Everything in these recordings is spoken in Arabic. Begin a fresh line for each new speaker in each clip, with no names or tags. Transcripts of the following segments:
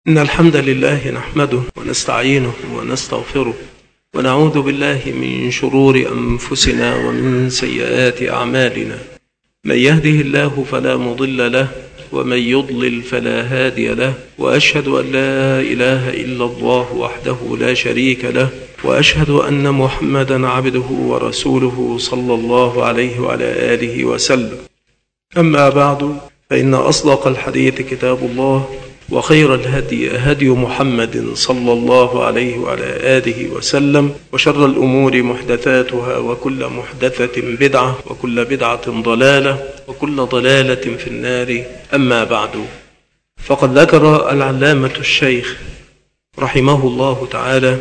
إن الحمد لله نحمده ونستعينه ونستغفره ونعوذ بالله من شرور أنفسنا ومن سيئات أعمالنا. من يهده الله فلا مضل له ومن يضلل فلا هادي له، وأشهد أن لا إله إلا الله وحده لا شريك له، وأشهد أن محمدا عبده ورسوله صلى الله عليه وعلى آله وسلم. أما بعد، فإن أصدق الحديث كتاب الله، وخير الهدي هدي محمد صلى الله عليه وعلى آله وسلم، وشر الأمور محدثاتها، وكل محدثة بدعة، وكل بدعة ضلالة، وكل ضلالة في النار. أما بعد، فقد ذكر العلامة الشيخ رحمه الله تعالى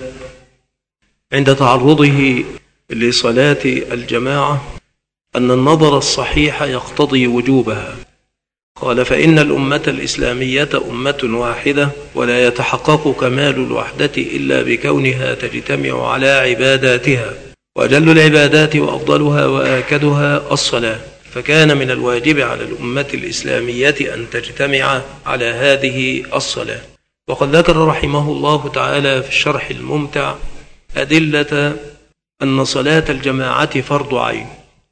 عند تعرضه لصلاة الجماعة أن النظر الصحيح يقتضي وجوبها. قال: فإن الأمة الإسلامية أمة واحدة، ولا يتحقق كمال الوحدة إلا بكونها تجتمع على عباداتها، وأجل العبادات وأفضلها وآكدها الصلاة، فكان من الواجب على الأمة الإسلامية أن تجتمع على هذه الصلاة. وقد ذكر رحمه الله تعالى في الشرح الممتع أدلة أن صلاة الجماعة فرض عين،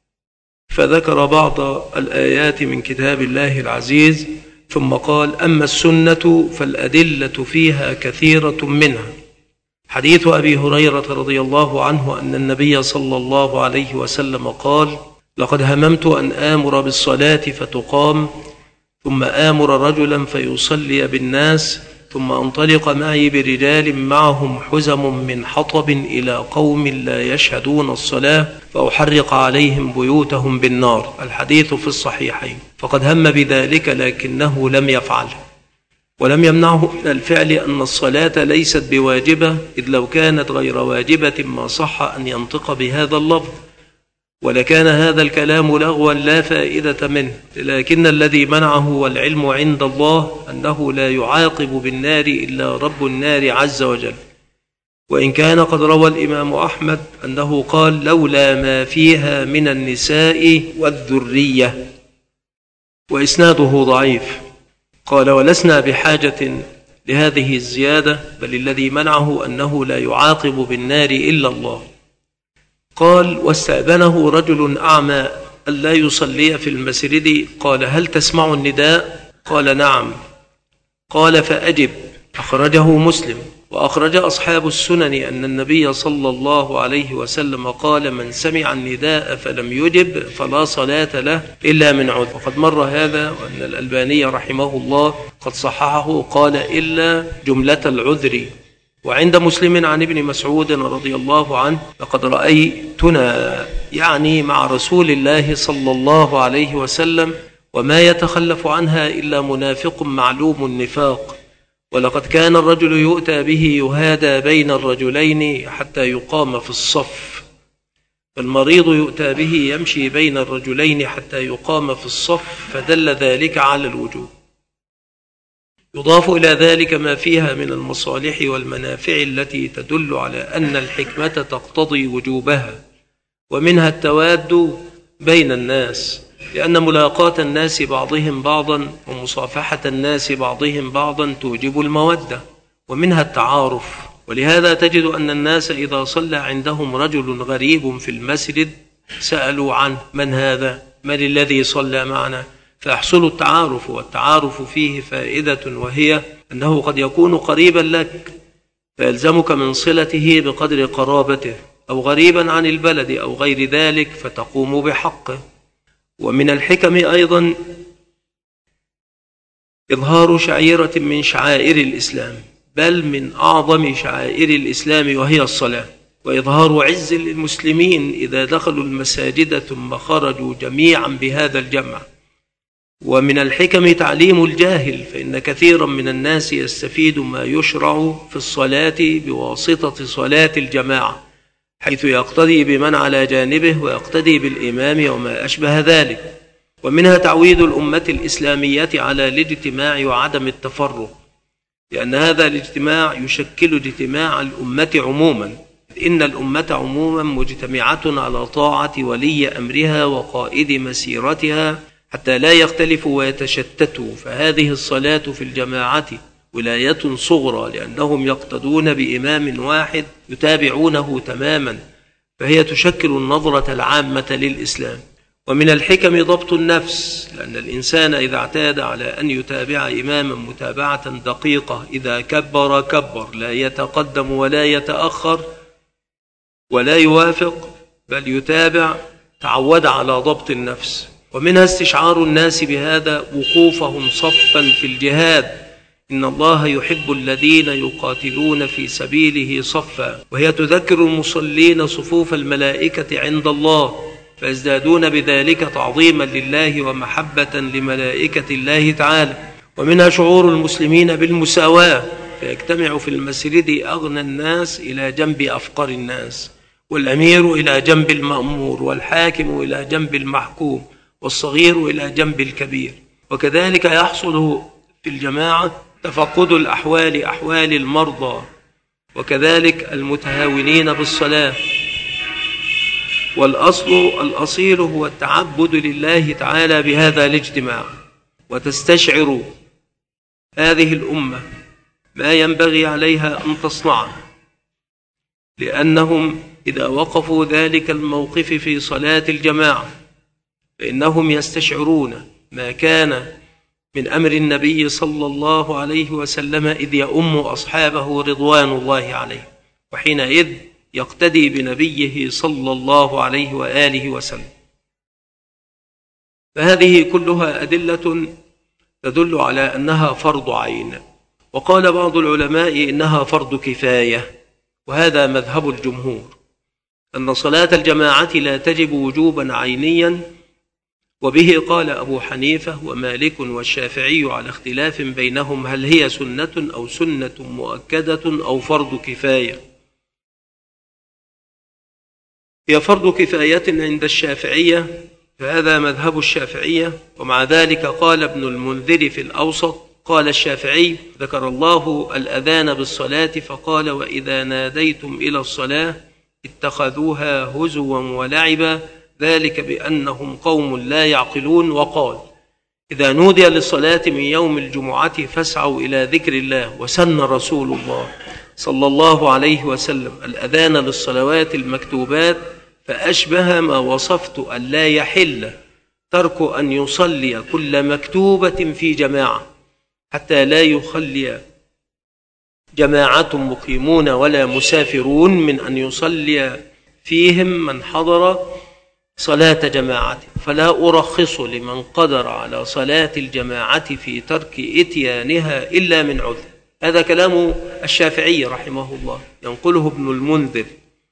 فذكر بعض الآيات من كتاب الله العزيز، ثم قال: أما السنة فالأدلة فيها كثيرة منها حديث أبي هريرة رضي الله عنه أن النبي صلى الله عليه وسلم قال: لقد هممت أن آمر بالصلاة فتقام، ثم آمر رجلا فيصلي بالناس، ثم أنطلق معي برجال معهم حزم من حطب إلى قوم لا يشهدون الصلاة فأحرق عليهم بيوتهم بالنار. الحديث في الصحيحين. فقد هم بذلك لكنه لم يفعله، ولم يمنعه من الفعل أن الصلاة ليست بواجبة، إذ لو كانت غير واجبة ما صح أن ينطق بهذا اللفظ، ولكان هذا الكلام لغوا لا فائدة منه. لكن الذي منعه والعلم عند الله أنه لا يعاقب بالنار إلا رب النار عز وجل. وإن كان قد روى الإمام أحمد أنه قال: لولا ما فيها من النساء والذرية، وإسناده ضعيف. قال: ولسنا بحاجة لهذه الزيادة، بل الذي منعه أنه لا يعاقب بالنار إلا الله. قال: واستأذنه رجل أعمى ألا يصلي في المسجد، قال: هل تسمع النداء؟ قال: نعم. قال: فأجب. أخرجه مسلم. وأخرج أصحاب السنن أن النبي صلى الله عليه وسلم قال: من سمع النداء فلم يجب فلا صلاة له إلا من عذر. وقد مر هذا، وأن الألباني رحمه الله قد صححه، قال: إلا جملة العذر. وعند مسلم عن ابن مسعود رضي الله عنه: لقد رأيتنا يعني مع رسول الله صلى الله عليه وسلم وما يتخلف عنها إلا منافق معلوم النفاق، ولقد كان الرجل يؤتى به يهادى بين الرجلين حتى يقام في الصف، فالمريض يؤتى به يمشي بين الرجلين حتى يقام في الصف، فدل ذلك على الوجوب. يضاف إلى ذلك ما فيها من المصالح والمنافع التي تدل على أن الحكمة تقتضي وجوبها، ومنها التواد بين الناس، لأن ملاقاة الناس بعضهم بعضا ومصافحة الناس بعضهم بعضا توجب المودة، ومنها التعارف. ولهذا تجد أن الناس إذا صلى عندهم رجل غريب في المسجد سألوا عنه: من هذا؟ من الذي صلى معنا؟ فيحصل التعارف، والتعارف فيه فائدة، وهي أنه قد يكون قريبا لك فيلزمك من صلته بقدر قرابته، أو غريبا عن البلد أو غير ذلك فتقوم بحقه. ومن الحكم أيضا إظهار شعيرة من شعائر الإسلام، بل من أعظم شعائر الإسلام، وهي الصلاة، وإظهار عز للمسلمين إذا دخلوا المساجد ثم خرجوا جميعا بهذا الجمع. ومن الحكم تعليم الجاهل، فإن كثيرا من الناس يستفيد ما يشرع في الصلاة بواسطة صلاة الجماعة، حيث يقتدي بمن على جانبه ويقتدي بالإمام وما أشبه ذلك. ومنها تعويد الأمة الإسلامية على الاجتماع وعدم التفرق، لأن هذا الاجتماع يشكل اجتماع الأمة عموما، إن الأمة عموما مجتمعة على طاعة ولي أمرها وقائد مسيرتها حتى لا يختلفوا ويتشتتوا. فهذه الصلاة في الجماعة ولاية صغرى، لأنهم يقتدون بإمام واحد يتابعونه تماما، فهي تشكل النظرة العامة للإسلام. ومن الحكم ضبط النفس، لأن الإنسان إذا اعتاد على أن يتابع إماما متابعة دقيقة، إذا كبر كبر، لا يتقدم ولا يتأخر ولا يوافق بل يتابع، تعود على ضبط النفس. ومنها استشعار الناس بهذا وقوفهم صفا في الجهاد، إن الله يحب الذين يقاتلون في سبيله صفا، وهي تذكر المصلين صفوف الملائكة عند الله، فيزدادون بذلك تعظيما لله ومحبة لملائكة الله تعالى. ومنها شعور المسلمين بالمساواة، فيجتمع في المسجد أغنى الناس إلى جنب أفقر الناس، والأمير إلى جنب المأمور، والحاكم إلى جنب المحكوم، والصغير إلى جنب الكبير. وكذلك يحصل في الجماعة تفقد الأحوال، أحوال المرضى، وكذلك المتهاونين بالصلاة. والأصيل هو التعبد لله تعالى بهذا الاجتماع، وتستشعر هذه الأمة ما ينبغي عليها أن تصنعه، لأنهم إذا وقفوا ذلك الموقف في صلاة الجماعة فإنهم يستشعرون ما كان من أمر النبي صلى الله عليه وسلم إذ يؤم أصحابه رضوان الله عليه، وحينئذ يقتدي بنبيه صلى الله عليه وآله وسلم. فهذه كلها أدلة تدل على أنها فرض عين. وقال بعض العلماء إنها فرض كفاية، وهذا مذهب الجمهور، أن صلاة الجماعة لا تجب وجوبا عينيا، وبه قال أبو حنيفة ومالك والشافعي على اختلاف بينهم هل هي سنة أو سنة مؤكدة أو فرض كفاية. هي فرض كفاية عند الشافعية، فهذا مذهب الشافعية. ومع ذلك قال ابن المنذر في الأوسط، قال الشافعي ذكر الله الأذان بالصلاة فقال وإذا ناديتم إلى الصلاة اتخذوها هزوا ولعبا ذلك بأنهم قوم لا يعقلون. وقال إذا نودي للصلاة من يوم الجمعة فاسعوا إلى ذكر الله. وسن رسول الله صلى الله عليه وسلم الأذان للصلوات المكتوبات، فأشبه ما وصفت أن لا يحل ترك أن يصلي كل مكتوبة في جماعة، حتى لا يخلي جماعة مقيمون ولا مسافرون من أن يصلي فيهم من حضر صلاة جماعة، فلا أرخص لمن قدر على صلاة الجماعة في ترك إتيانها إلا من عذر. هذا كلام الشافعي رحمه الله، ينقله ابن المنذر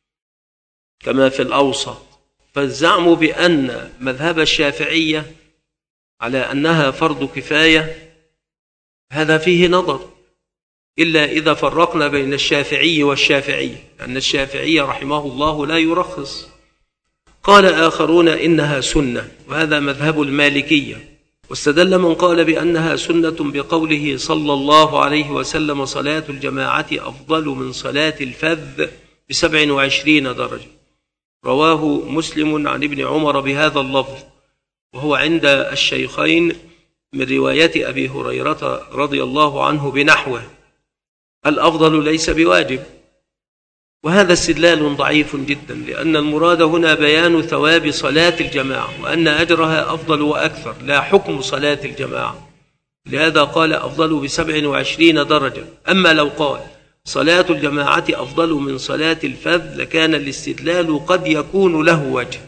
كما في الأوسط. فالزعم بأن مذهب الشافعية على أنها فرض كفاية هذا فيه نظر، إلا إذا فرقنا بين الشافعي والشافعي، أن الشافعي رحمه الله لا يرخص. قال آخرون إنها سنة، وهذا مذهب المالكية. واستدل من قال بأنها سنة بقوله صلى الله عليه وسلم صلاة الجماعة أفضل من صلاة الفذ ب27 درجة، رواه مسلم عن ابن عمر بهذا اللفظ، وهو عند الشيخين من رواية أبي هريرة رضي الله عنه بنحوه. الأفضل ليس بواجب، وهذا استدلال ضعيف جدا، لأن المراد هنا بيان ثواب صلاة الجماعة وأن أجرها أفضل وأكثر، لا حكم صلاة الجماعة. لهذا قال أفضل ب27 درجة. أما لو قال صلاة الجماعة أفضل من صلاة الفذ لكان الاستدلال قد يكون له وجه.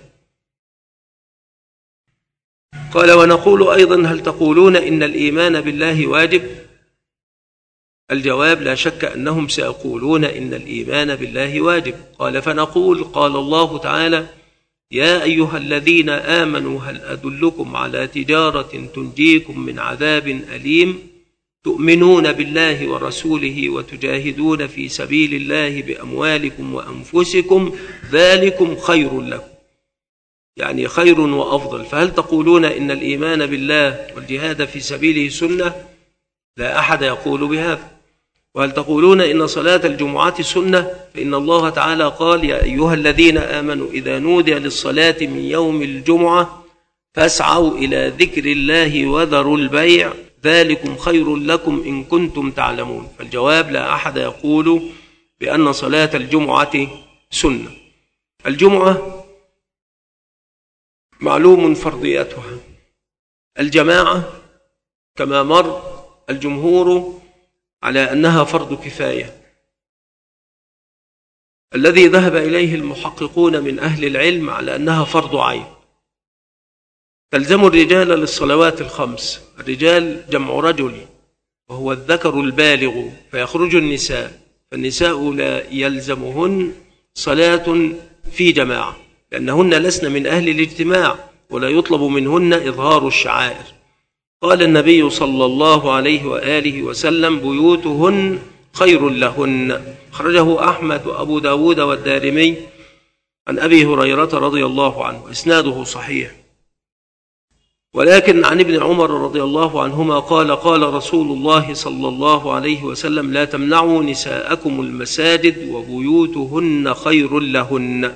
قال ونقول أيضا هل تقولون إن الإيمان بالله واجب؟ الجواب لا شك أنهم سيقولون إن الإيمان بالله واجب. قال فنقول قال الله تعالى يا أيها الذين آمنوا هل أدلكم على تجارة تنجيكم من عذاب أليم تؤمنون بالله ورسوله وتجاهدون في سبيل الله بأموالكم وأنفسكم ذلكم خير لكم، يعني خير وأفضل. فهل تقولون إن الإيمان بالله والجهاد في سبيله سنة؟ لا أحد يقول بهذا. وهل تقولون إن صلاة الجمعة سنة؟ فإن الله تعالى قال يا أيها الذين آمنوا إذا نودي للصلاة من يوم الجمعة فاسعوا إلى ذكر الله وذروا البيع ذلكم خير لكم إن كنتم تعلمون. فالجواب: لا أحد يقول بأن صلاة الجمعة سنة. الجمعة معلوم فرضيتها. الجماعة كما مر الجمهور على أنها فرض كفاية. الذي ذهب إليه المحققون من أهل العلم على أنها فرض عين. تلزم الرجال للصلوات الخمس. الرجال جمع رجل وهو الذكر البالغ، فيخرج النساء، فالنساء لا يلزمهن صلاة في جماعة لأنهن لسن من أهل الاجتماع ولا يطلب منهن إظهار الشعائر. قال النبي صلى الله عليه وآله وسلم: بيوتهن خير لهن. أخرجه أحمد وأبو داود والدارمي عن أبي هريرة رضي الله عنه، إسناده صحيح. ولكن عن ابن عمر رضي الله عنهما قال: قال رسول الله صلى الله عليه وسلم: لا تمنعوا نساءكم المساجد وبيوتهن خير لهن.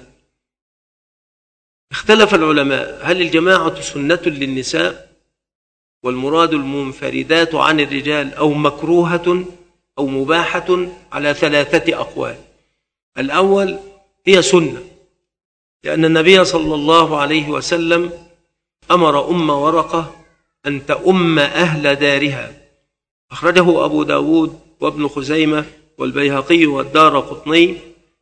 اختلف العلماء: هل الجماعة سنة للنساء والمراد المنفردات عن الرجال، أو مكروهة أو مباحة؟ على 3 أقوال. الأول: هي سنة، لأن النبي صلى الله عليه وسلم أمر أم ورقة أن تؤم أهل دارها. أخرجه أبو داود وابن خزيمة والبيهقي والدارقطني،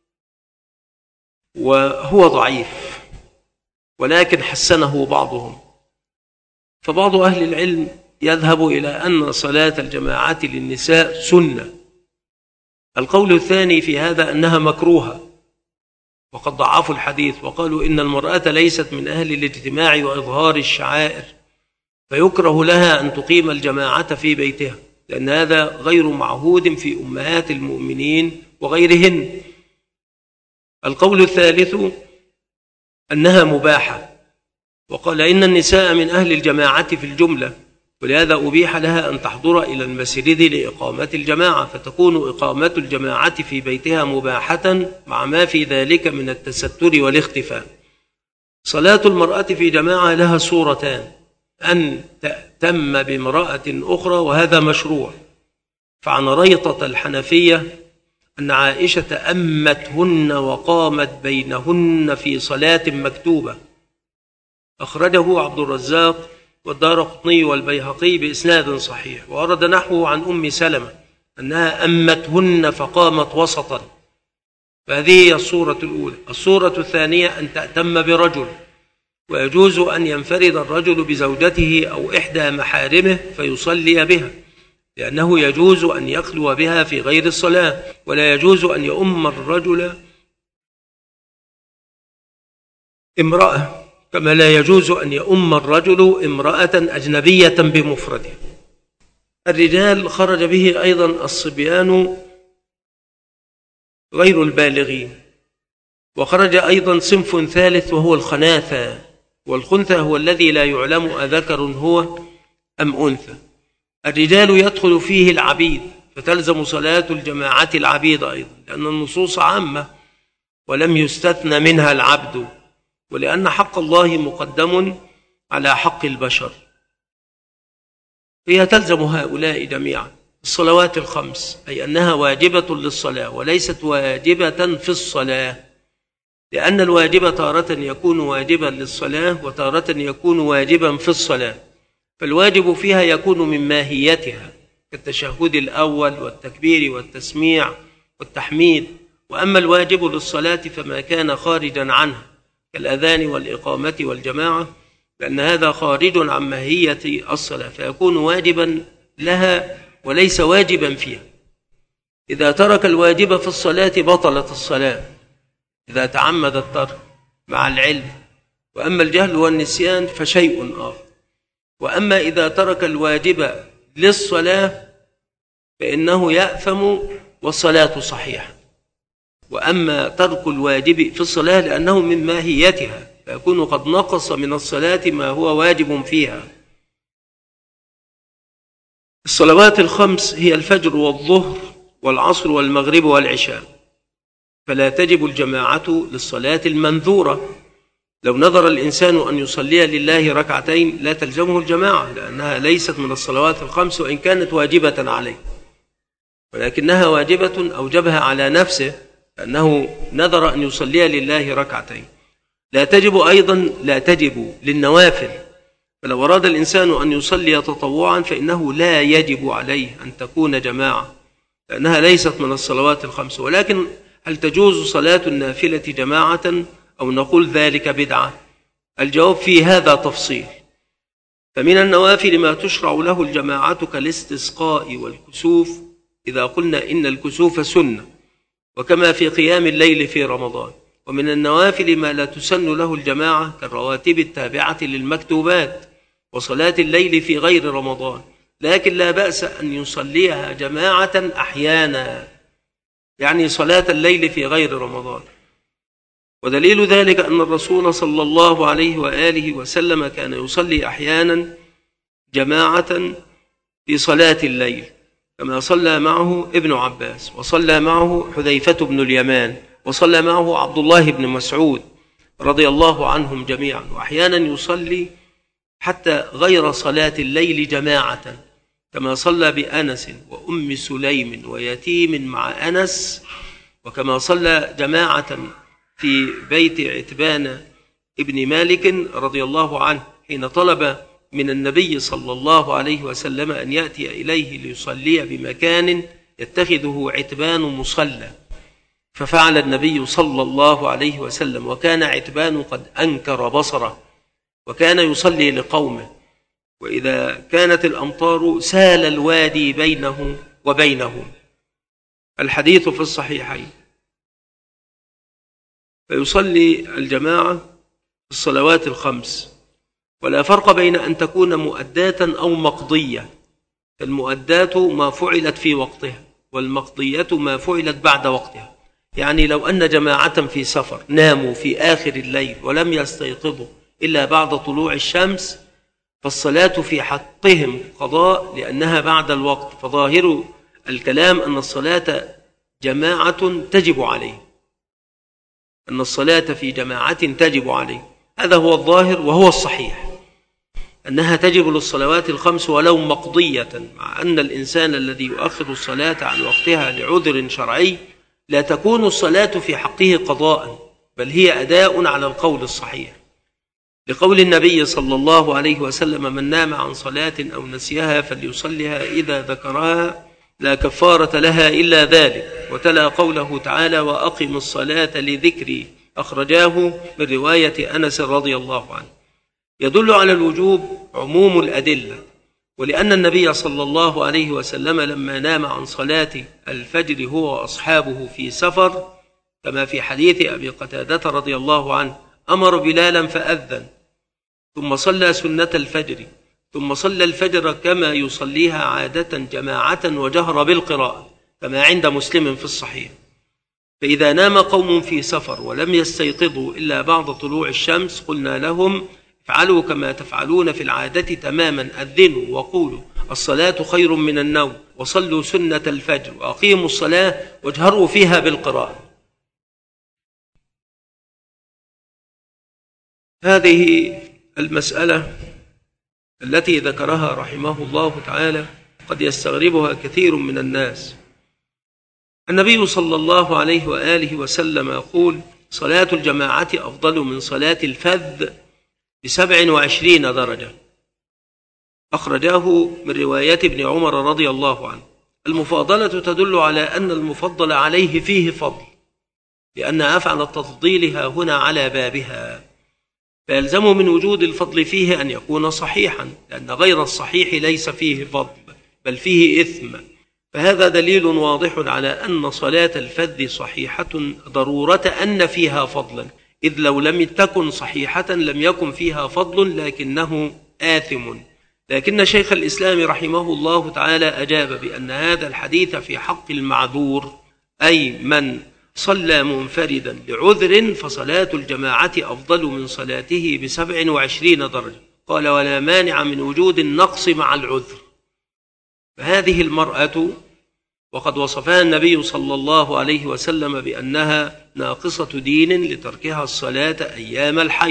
وهو ضعيف ولكن حسنه بعضهم. فبعض أهل العلم يذهب إلى أن صلاة الجماعة للنساء سنة. القول الثاني في هذا أنها مكروهة، وقد ضعفوا الحديث وقالوا إن المرأة ليست من أهل الاجتماع وإظهار الشعائر، فيكره لها أن تقيم الجماعة في بيتها، لأن هذا غير معهود في أمهات المؤمنين وغيرهن. القول الثالث أنها مباحة، وقال إن النساء من أهل الجماعة في الجملة، ولهذا أبيح لها أن تحضر إلى المسجد لإقامة الجماعة، فتكون إقامة الجماعة في بيتها مباحة مع ما في ذلك من التستر والاختفاء. صلاة المرأة في جماعة لها صورتان: أن تأتم بامرأة أخرى، وهذا مشروع. فعن ريطة الحنفية أن عائشة أمتهن وقامت بينهن في صلاة مكتوبة. أخرجه عبد الرزاق والدارقطني والبيهقي بإسناد صحيح. وورد نحوه عن أم سلمة أنها أمتهن فقامت وسطا. فهذه هي الصورة الأولى. الصورة الثانية أن تأتم برجل، ويجوز أن ينفرد الرجل بزوجته أو إحدى محارمه فيصلي بها، لأنه يجوز أن يخلو بها في غير الصلاة، ولا يجوز أن يؤم الرجل امرأة، كما لا يجوز أن يؤم الرجل امرأة أجنبية بمفرده. الرجال خرج به أيضا الصبيان غير البالغين، وخرج أيضا صنف ثالث وهو الخناثة. والخنثى هو الذي لا يعلم أذكر هو أم أنثى. الرجال يدخل فيه العبيد، فتلزم صلاة الجماعة العبيد أيضا، لأن النصوص عامة ولم يستثنى منها العبد، ولأن حق الله مقدم على حق البشر، هي تلزم هؤلاء جميعا. الصلوات الخمس، أي أنها واجبة للصلاة وليست واجبة في الصلاة، لأن الواجب تارة يكون واجبا للصلاة وتارة يكون واجبا في الصلاة. فالواجب فيها يكون من ماهيتها كالتشهد الأول والتكبير والتسميع والتحميد. وأما الواجب للصلاة فما كان خارجا عنها كالأذان والإقامة والجماعة، لأن هذا خارج عن ماهية الصلاة، فيكون واجبا لها وليس واجبا فيها. إذا ترك الواجب في الصلاة بطلت الصلاة إذا تعمد الترك مع العلم، وأما الجهل والنسيان فشيء آخر. وأما إذا ترك الواجب للصلاة فإنه يأثم والصلاة صحيحة. وأما ترك الواجب في الصلاة لأنه من ماهيتها، فيكون قد نقص من الصلاة ما هو واجب فيها. الصلوات الخمس هي الفجر والظهر والعصر والمغرب والعشاء، فلا تجب الجماعة للصلاة المنذورة، لو نظر الإنسان أن يصلي لله ركعتين لا تلزمه الجماعة، لأنها ليست من الصلوات الخمس وإن كانت واجبة عليه، ولكنها واجبة أوجبها على نفسه أنه نذر أن يصلي لله ركعتين. لا تجب للنوافل، فلو أراد الإنسان أن يصلي تطوعا فإنه لا يجب عليه أن تكون جماعة، لأنها ليست من الصلوات الخمس. ولكن هل تجوز صلاة النافلة جماعة أو نقول ذلك بدعة؟ الجواب في هذا تفصيل. فمن النوافل ما تشرع له الجماعة كالاستسقاء والكسوف، إذا قلنا إن الكسوف سنة، وكما في قيام الليل في رمضان. ومن النوافل ما لا تسن له الجماعة كالرواتب التابعة للمكتوبات وصلاة الليل في غير رمضان، لكن لا بأس أن يصليها جماعة أحيانا، يعني صلاة الليل في غير رمضان. ودليل ذلك أن الرسول صلى الله عليه وآله وسلم كان يصلي أحيانا جماعة في صلاة الليل، كما صلى معه ابن عباس، وصلى معه حذيفة بن اليمان، وصلى معه عبد الله بن مسعود رضي الله عنهم جميعا. وأحيانا يصلي حتى غير صلاة الليل جماعة، كما صلى بأنس وأم سليم ويتيم مع أنس، وكما صلى جماعة في بيت عتبان ابن مالك رضي الله عنه حين طلب من النبي صلى الله عليه وسلم أن يأتي إليه ليصلي بمكان يتخذه عتبان مصلى، ففعل النبي صلى الله عليه وسلم، وكان عتبان قد أنكر بصره، وكان يصلي لقومه، وإذا كانت الأمطار سال الوادي بينه وبينهم. الحديث في الصحيحين. فيصلي الجماعة في الصلوات الخمس، ولا فرق بين أن تكون مؤداة أو مقضية، فالمؤداة ما فعلت في وقتها، والمقضية ما فعلت بعد وقتها. يعني لو أن جماعة في سفر ناموا في آخر الليل ولم يستيقظوا إلا بعد طلوع الشمس، فالصلاة في حقهم قضاء لأنها بعد الوقت، فظاهر الكلام أن الصلاة جماعة تجب عليه، أن الصلاة في جماعة تجب عليه. هذا هو الظاهر وهو الصحيح، أنها تجب للصلوات الخمس ولو مقضية، مع أن الإنسان الذي يؤخر الصلاة عن وقتها لعذر شرعي لا تكون الصلاة في حقه قضاء، بل هي أداء على القول الصحيح، لقول النبي صلى الله عليه وسلم: من نام عن صلاة أو نسيها فليصلها إذا ذكرها لا كفارة لها إلا ذلك. وتلا قوله تعالى: وأقم الصلاة لذكري، أخرجاه من رواية أنس رضي الله عنه. يدل على الوجوب عموم الأدلة، ولأن النبي صلى الله عليه وسلم لما نام عن صلاة الفجر هو وأصحابه في سفر، كما في حديث أبي قتادة رضي الله عنه، أمر بلالا فأذن، ثم صلى سنة الفجر، ثم صلى الفجر كما يصليها عادة جماعة وجهر بالقراءة، كما عند مسلم في الصحيح. فإذا نام قوم في سفر ولم يستيقظوا إلا بعد طلوع الشمس، قلنا لهم: افعلوا كما تفعلون في العادة تماما، أذنوا وقولوا الصلاة خير من النوم، وصلوا سنة الفجر، وأقيموا الصلاة واجهروا فيها بالقراءة. هذه المسألة التي ذكرها رحمه الله تعالى قد يستغربها كثير من الناس. النبي صلى الله عليه وآله وسلم يقول: صلاة الجماعة أفضل من صلاة الفذ ب27 درجة، أخرجاه من رواية ابن عمر رضي الله عنه. المفاضلة تدل على أن المفضل عليه فيه فضل، لأن أفعل التفضيل ها هنا على بابها، فيلزم من وجود الفضل فيه أن يكون صحيحا، لأن غير الصحيح ليس فيه فضل بل فيه إثم. فهذا دليل واضح على أن صلاة الفذ صحيحة ضرورة أن فيها فضلا، إذ لو لم تكن صحيحة لم يكن فيها فضل لكنه آثم. لكن شيخ الإسلام رحمه الله تعالى أجاب بأن هذا الحديث في حق المعذور، أي من صلى منفردا لعذر، فصلاة الجماعة أفضل من صلاته ب27 درجة. قال: ولا مانع من وجود النقص مع العذر. فهذه المرأة وقد وصفها النبي صلى الله عليه وسلم بأنها ناقصة دين لتركها الصلاة أيام الحيض،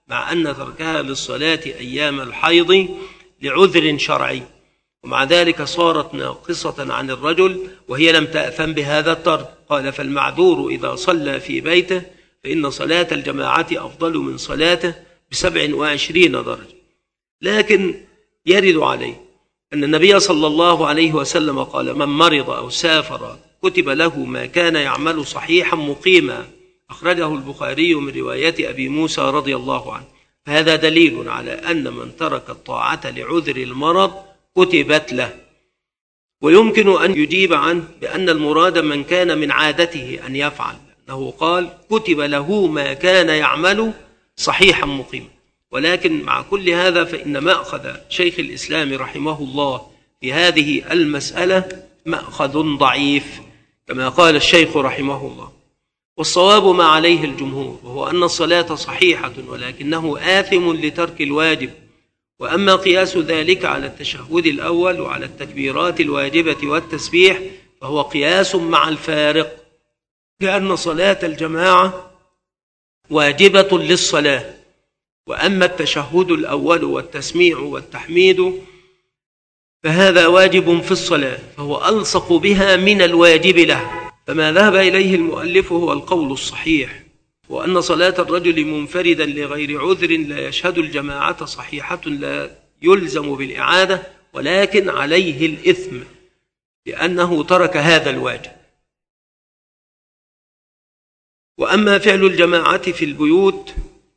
مع أن تركها للصلاة أيام الحيض لعذر شرعي، ومع ذلك صارت ناقصة عن الرجل وهي لم تأثم بهذا الترك. قال: فالمعذور إذا صلى في بيته فإن صلاة الجماعة أفضل من صلاته ب27 درجة. لكن يرد عليه أن النبي صلى الله عليه وسلم قال: من مرض أو سافر كتب له ما كان يعمل صحيحا مقيما، أخرجه البخاري من رواية أبي موسى رضي الله عنه. فهذا دليل على أن من ترك الطاعة لعذر المرض كتبت له. ويمكن أن يجيب عنه بأن المراد من كان من عادته أن يفعل، أنه قال: كتب له ما كان يعمل صحيحا مقيما. ولكن مع كل هذا فإن مأخذ شيخ الإسلام رحمه الله في هذه المسألة مأخذ ضعيف كما قال الشيخ رحمه الله. والصواب ما عليه الجمهور، وهو أن الصلاة صحيحة ولكنه آثم لترك الواجب. وأما قياس ذلك على التشهد الأول وعلى التكبيرات الواجبة والتسبيح فهو قياس مع الفارق، لأن صلاة الجماعة واجبة للصلاة، وأما التشهد الأول والتسميع والتحميد فهذا واجب في الصلاة، فهو ألصق بها من الواجب له. فما ذهب إليه المؤلف هو القول الصحيح، وأن صلاة الرجل منفردا لغير عذر لا يشهد الجماعة صحيحة لا يلزم بالإعادة، ولكن عليه الإثم لأنه ترك هذا الواجب. وأما فعل الجماعة في البيوت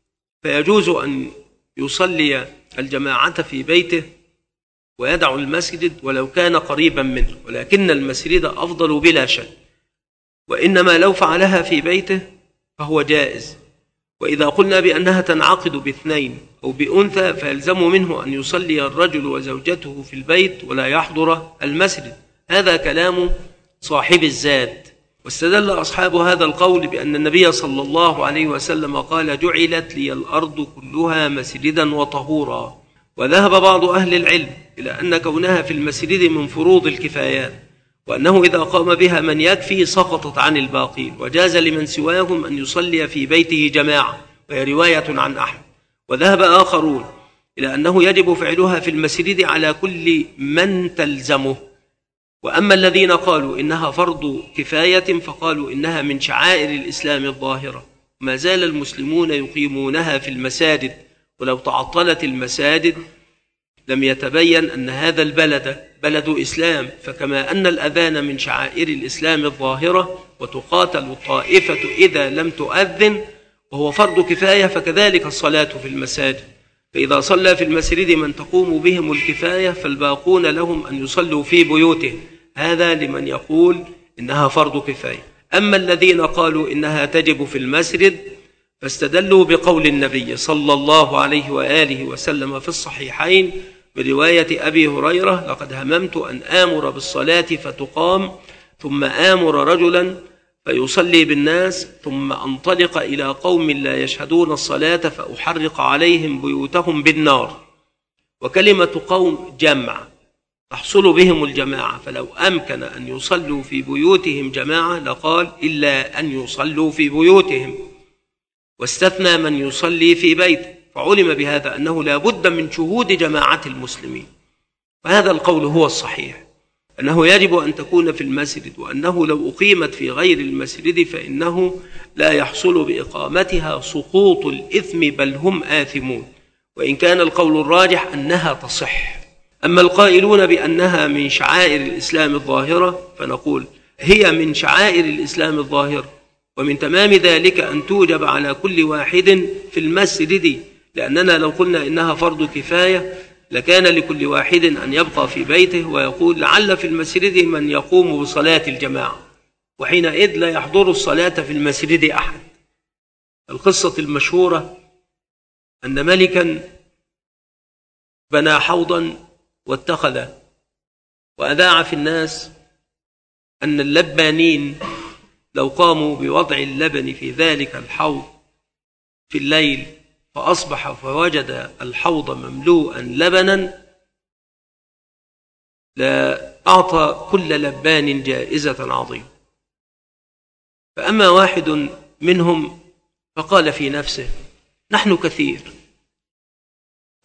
فيجوز أن يصلي الجماعة في بيته ويدع المسجد ولو كان قريبا منه، ولكن المسجد أفضل بلا شك. وإنما لو فعلها في بيته فهو جائز. وإذا قلنا بأنها تنعقد باثنين أو بأنثى فيلزم منه أن يصلي الرجل وزوجته في البيت ولا يحضر المسجد. هذا كلام صاحب الزاد. واستدل أصحاب هذا القول بأن النبي صلى الله عليه وسلم قال: جعلت لي الأرض كلها مسجدا وطهورا. وذهب بعض أهل العلم إلى أن كونها في المسجد من فروض الكفايات، وأنه إذا قام بها من يكفي سقطت عن الباقين، وجاز لمن سواهم أن يصلي في بيته جماعة، وهي رواية عن أحمد. وذهب آخرون إلى أنه يجب فعلها في المسجد على كل من تلزمه. وأما الذين قالوا إنها فرض كفاية فقالوا إنها من شعائر الإسلام الظاهرة، ما زال المسلمون يقيمونها في المساجد، ولو تعطلت المساجد لم يتبين أن هذا البلد بلد إسلام. فكما أن الأذان من شعائر الإسلام الظاهرة وتقاتل الطائفة إذا لم تؤذن وهو فرض كفاية، فكذلك الصلاة في المساجد. فإذا صلى في المسجد من تقوم بهم الكفاية فالباقون لهم أن يصلوا في بيوتهم. هذا لمن يقول إنها فرض كفاية. أما الذين قالوا إنها تجب في المسجد فاستدلوا بقول النبي صلى الله عليه وآله وسلم في الصحيحين برواية أبي هريرة: لقد هممت أن آمر بالصلاة فتقام ثم آمر رجلا فيصلي بالناس ثم أنطلق إلى قوم لا يشهدون الصلاة فأحرق عليهم بيوتهم بالنار. وكلمة قوم جمع تحصل بهم الجماعة، فلو أمكن أن يصلوا في بيوتهم جماعة لقال: إلا أن يصلوا في بيوتهم، واستثنى من يصلي في بيته. فعلم بهذا أنه لا بد من شهود جماعة المسلمين. وهذا القول هو الصحيح، أنه يجب أن تكون في المسجد، وأنه لو أقيمت في غير المسجد فإنه لا يحصل بإقامتها سقوط الإثم بل هم آثمون، وإن كان القول الراجح أنها تصح. أما القائلون بأنها من شعائر الإسلام الظاهرة فنقول: هي من شعائر الإسلام الظاهرة، ومن تمام ذلك أن توجب على كل واحد في المسجد، لأننا لو قلنا إنها فرض كفاية لكان لكل واحد أن يبقى في بيته ويقول: لعل في المسجد من يقوم بصلاة الجماعة، وحينئذ لا يحضر الصلاة في المسجد أحد. القصة المشهورة أن ملكا بنى حوضا واتخذ، وأذاع في الناس أن اللبانين لو قاموا بوضع اللبن في ذلك الحوض في الليل فأصبح فوجد الحوض مملوءا لبنا لأعطى كل لبان جائزة عظيمة. فأما واحد منهم فقال في نفسه: نحن كثير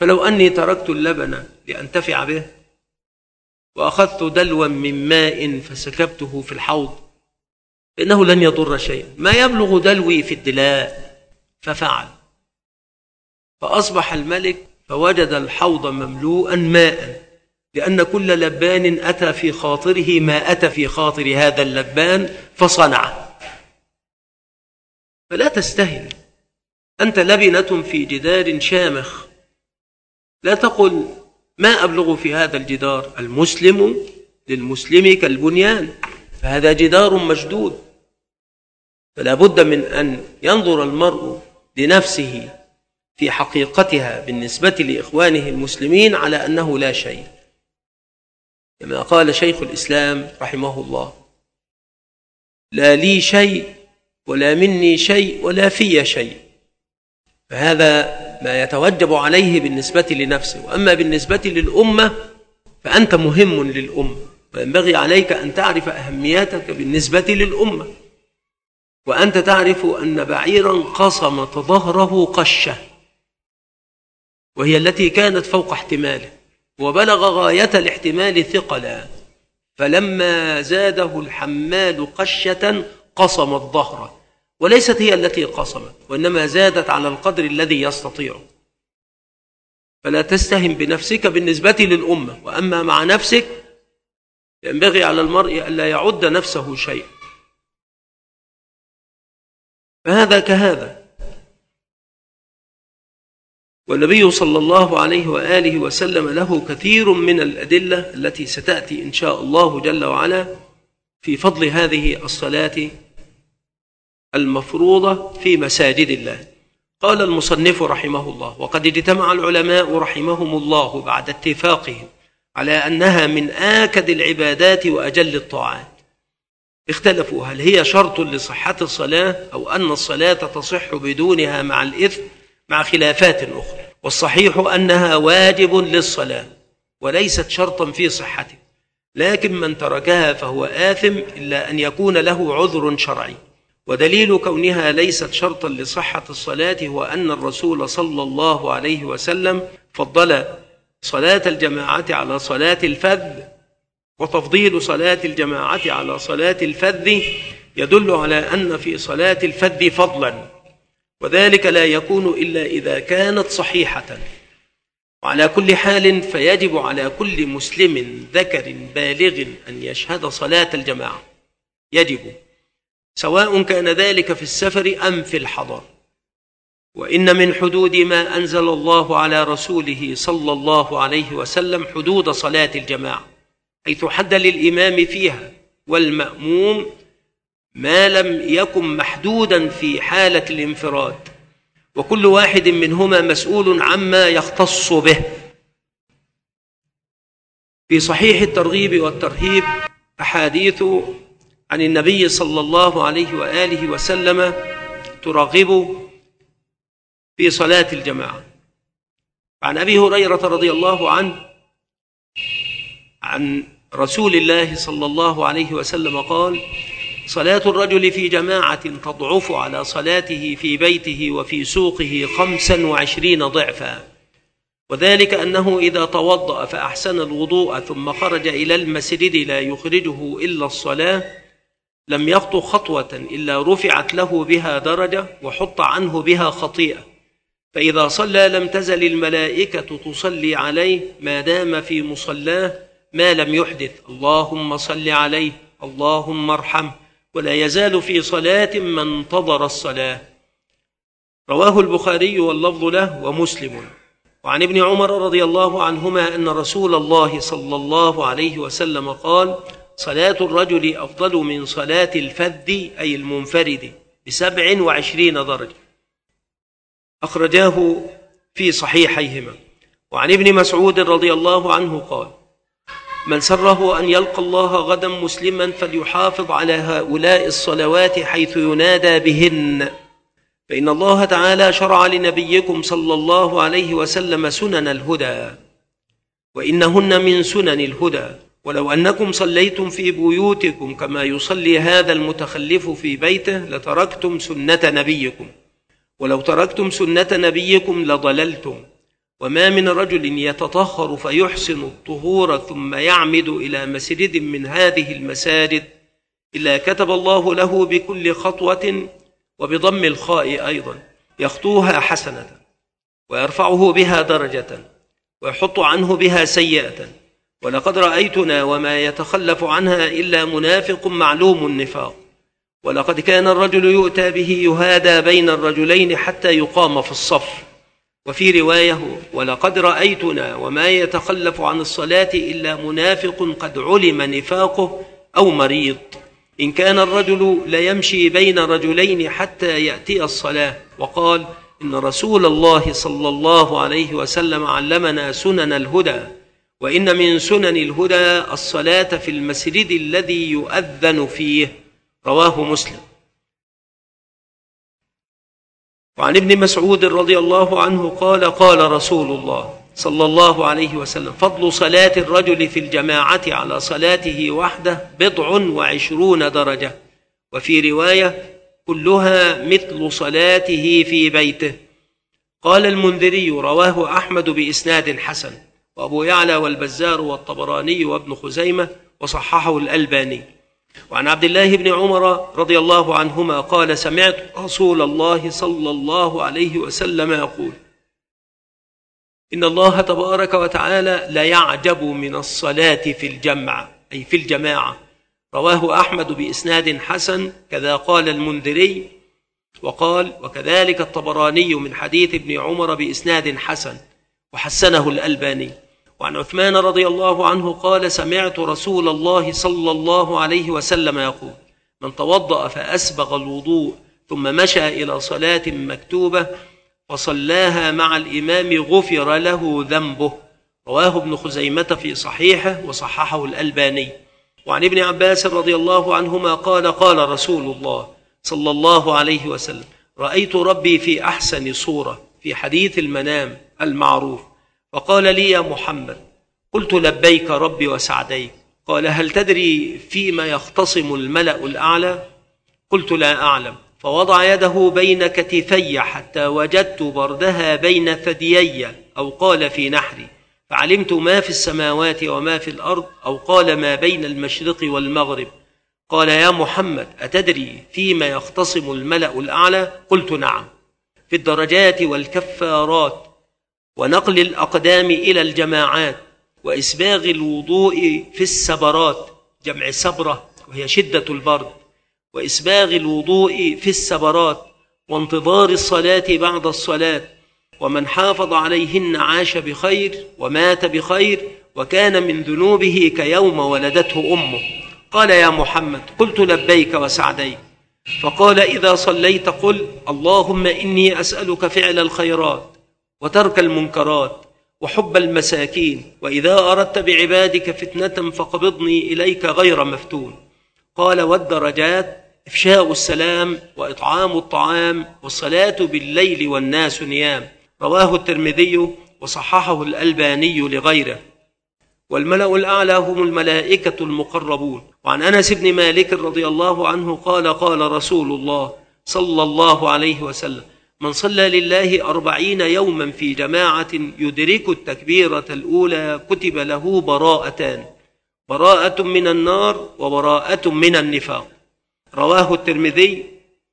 فلو أني تركت اللبن لأنتفع به وأخذت دلوا من ماء فسكبته في الحوض فإنه لن يضر شيئا، ما يبلغ دلوي في الدلاء. ففعل، فأصبح الملك فوجد الحوض مملوءا ماء، لأن كل لبان أتى في خاطره ما أتى في خاطر هذا اللبان فصنعه. فلا تستهن، أنت لبنة في جدار شامخ، لا تقل ما أبلغ في هذا الجدار، المسلم للمسلم كالبنيان، فهذا جدار مشدود. فلا بد من أن ينظر المرء لنفسه في حقيقتها بالنسبة لإخوانه المسلمين على أنه لا شيء، كما قال شيخ الإسلام رحمه الله: لا لي شيء ولا مني شيء ولا في شيء. فهذا ما يتوجب عليه بالنسبة لنفسه. وأما بالنسبة للأمة فأنت مهم للأمة، وينبغي عليك أن تعرف أهميتك بالنسبة للأمة. وأنت تعرف أن بعيرا قصمت ظهره قشة، وهي التي كانت فوق احتماله، وبلغ غاية الاحتمال ثقلا، فلما زاده الحمال قشة قصمت ظهره، وليست هي التي قصمت، وإنما زادت على القدر الذي يستطيع. فلا تستهن بنفسك بالنسبة للأمة. وأما مع نفسك ينبغي على المرء ألا يعد نفسه شيئا. فهذا كهذا. والنبي صلى الله عليه وآله وسلم له كثير من الأدلة التي ستأتي إن شاء الله جل وعلا في فضل هذه الصلاة المفروضة في مساجد الله. قال المصنف رحمه الله: وقد اجتمع العلماء رحمهم الله بعد اتفاقهم على أنها من آكد العبادات وأجل الطاعات. اختلفوا هل هي شرط لصحة الصلاة أو أن الصلاة تصح بدونها مع الإثم، مع خلافات أخرى. والصحيح أنها واجب للصلاة وليست شرطا في صحته، لكن من تركها فهو آثم إلا أن يكون له عذر شرعي. ودليل كونها ليست شرطا لصحة الصلاة هو أن الرسول صلى الله عليه وسلم فضل صلاة الجماعة على صلاة الفذ، وتفضيل صلاة الجماعة على صلاة الفذ يدل على أن في صلاة الفذ فضلا، وذلك لا يكون إلا إذا كانت صحيحة. وعلى كل حال فيجب على كل مسلم ذكر بالغ أن يشهد صلاة الجماعة، يجب، سواء كان ذلك في السفر أم في الحضر. وإن من حدود ما أنزل الله على رسوله صلى الله عليه وسلم حدود صلاة الجماعة، حيث حد للإمام فيها والمأموم ما لم يكن محدودا في حالة الانفراد، وكل واحد منهما مسؤول عما يختص به. في صحيح الترغيب والترهيب أحاديث عن النبي صلى الله عليه وآله وسلم ترغب في صلاة الجماعة. عن أبي هريرة رضي الله عنه عن رسول الله صلى الله عليه وسلم قال: صلاة الرجل في جماعة تضعف على صلاته في بيته وفي سوقه 25 ضعفا، وذلك أنه إذا توضأ فأحسن الوضوء ثم خرج إلى المسجد لا يخرجه إلا الصلاة لم يخطو خطوة إلا رفعت له بها درجة وحط عنه بها خطيئة، فإذا صلى لم تزل الملائكة تصلي عليه ما دام في مصلاه ما لم يحدث، اللهم صل عليه اللهم ارحمه، ولا يزال في صلاة ما انتظر الصلاة. رواه البخاري واللفظ له ومسلم. وعن ابن عمر رضي الله عنهما أن رسول الله صلى الله عليه وسلم قال: صلاة الرجل أفضل من صلاة الفذ أي المنفرد ب27 درجة. أخرجاه في صحيحيهما. وعن ابن مسعود رضي الله عنه قال: من سره أن يلقى الله غدا مسلما فليحافظ على هؤلاء الصلوات حيث ينادى بهن، فإن الله تعالى شرع لنبيكم صلى الله عليه وسلم سنن الهدى، وإنهن من سنن الهدى. ولو أنكم صليتم في بيوتكم كما يصلي هذا المتخلف في بيته لتركتم سنة نبيكم، ولو تركتم سنة نبيكم لضللتم. وما من رجل يتطهر فيحسن الطهور ثم يعمد إلى مسجد من هذه المساجد إلا كتب الله له بكل خطوة، وبضم الخاء أيضا، يخطوها حسنة ويرفعه بها درجة ويحط عنه بها سيئة. ولقد رأيتنا وما يتخلف عنها إلا منافق معلوم النفاق. ولقد كان الرجل يؤتى به يهادى بين الرجلين حتى يقام في الصف. وفي رواية: ولقد رأيتنا وما يتخلف عن الصلاة إلا منافق قد علم نفاقه أو مريض. إن كان الرجل ليمشي بين رجلين حتى يأتي الصلاة. وقال: إن رسول الله صلى الله عليه وسلم علمنا سنن الهدى، وإن من سنن الهدى الصلاة في المسجد الذي يؤذن فيه. رواه مسلم. وعن ابن مسعود رضي الله عنه قال: قال رسول الله صلى الله عليه وسلم: فضل صلاة الرجل في الجماعة على صلاته وحده 20 درجة. وفي رواية: كلها مثل صلاته في بيته. قال المنذري: رواه أحمد بإسناد حسن، وأبو يعلى والبزار والطبراني وابن خزيمة، وصححه الألباني. وعن عبد الله بن عمر رضي الله عنهما قال: سمعت رسول الله صلى الله عليه وسلم يقول: إن الله تبارك وتعالى ليعجب من الصلاة في الجمع، أي في الجماعة. رواه أحمد بإسناد حسن، كذا قال المنذري. وقال: وكذلك الطبراني من حديث ابن عمر بإسناد حسن، وحسنه الألباني. وعن عثمان رضي الله عنه قال: سمعت رسول الله صلى الله عليه وسلم يقول: من توضأ فأسبغ الوضوء ثم مشى إلى صلاة مكتوبة فصلاها مع الإمام غفر له ذنبه. رواه ابن خزيمة في صحيحه، وصححه الألباني. وعن ابن عباس رضي الله عنهما قال: قال رسول الله صلى الله عليه وسلم: رأيت ربي في أحسن صورة في حديث المنام المعروف، فقال لي: يا محمد. قلت: لبيك ربي وسعديك. قال: هل تدري فيما يختصم الملأ الأعلى؟ قلت: لا أعلم. فوضع يده بين كتفي حتى وجدت بردها بين ثديي، أو قال في نحري، فعلمت ما في السماوات وما في الأرض، أو قال ما بين المشرق والمغرب. قال: يا محمد، أتدري فيما يختصم الملأ الأعلى؟ قلت: نعم، في الدرجات والكفارات، ونقل الأقدام إلى الجماعات، وإسباغ الوضوء في السبرات، جمع سبرة وهي شدة البرد، وإسباغ الوضوء في السبرات، وانتظار الصلاة بعد الصلاة. ومن حافظ عليهن عاش بخير ومات بخير، وكان من ذنوبه كيوم ولدته أمه. قال: يا محمد. قلت: لبيك وسعديك. فقال: إذا صليت قل: اللهم إني أسألك فعل الخيرات وترك المنكرات وحب المساكين، وإذا أردت بعبادك فتنة فقبضني إليك غير مفتون. قال: والدرجات إفشاء السلام وإطعام الطعام والصلاة بالليل والناس نيام. رواه الترمذي، وصححه الألباني لغيره. والملأ الأعلى هم الملائكة المقربون. وعن أنس بن مالك رضي الله عنه قال: قال رسول الله صلى الله عليه وسلم: من صلى لله 40 يوما في جماعة يدرك التكبيرة الأولى كتب له براءتان: براءة من النار وبراءة من النفاق. رواه الترمذي،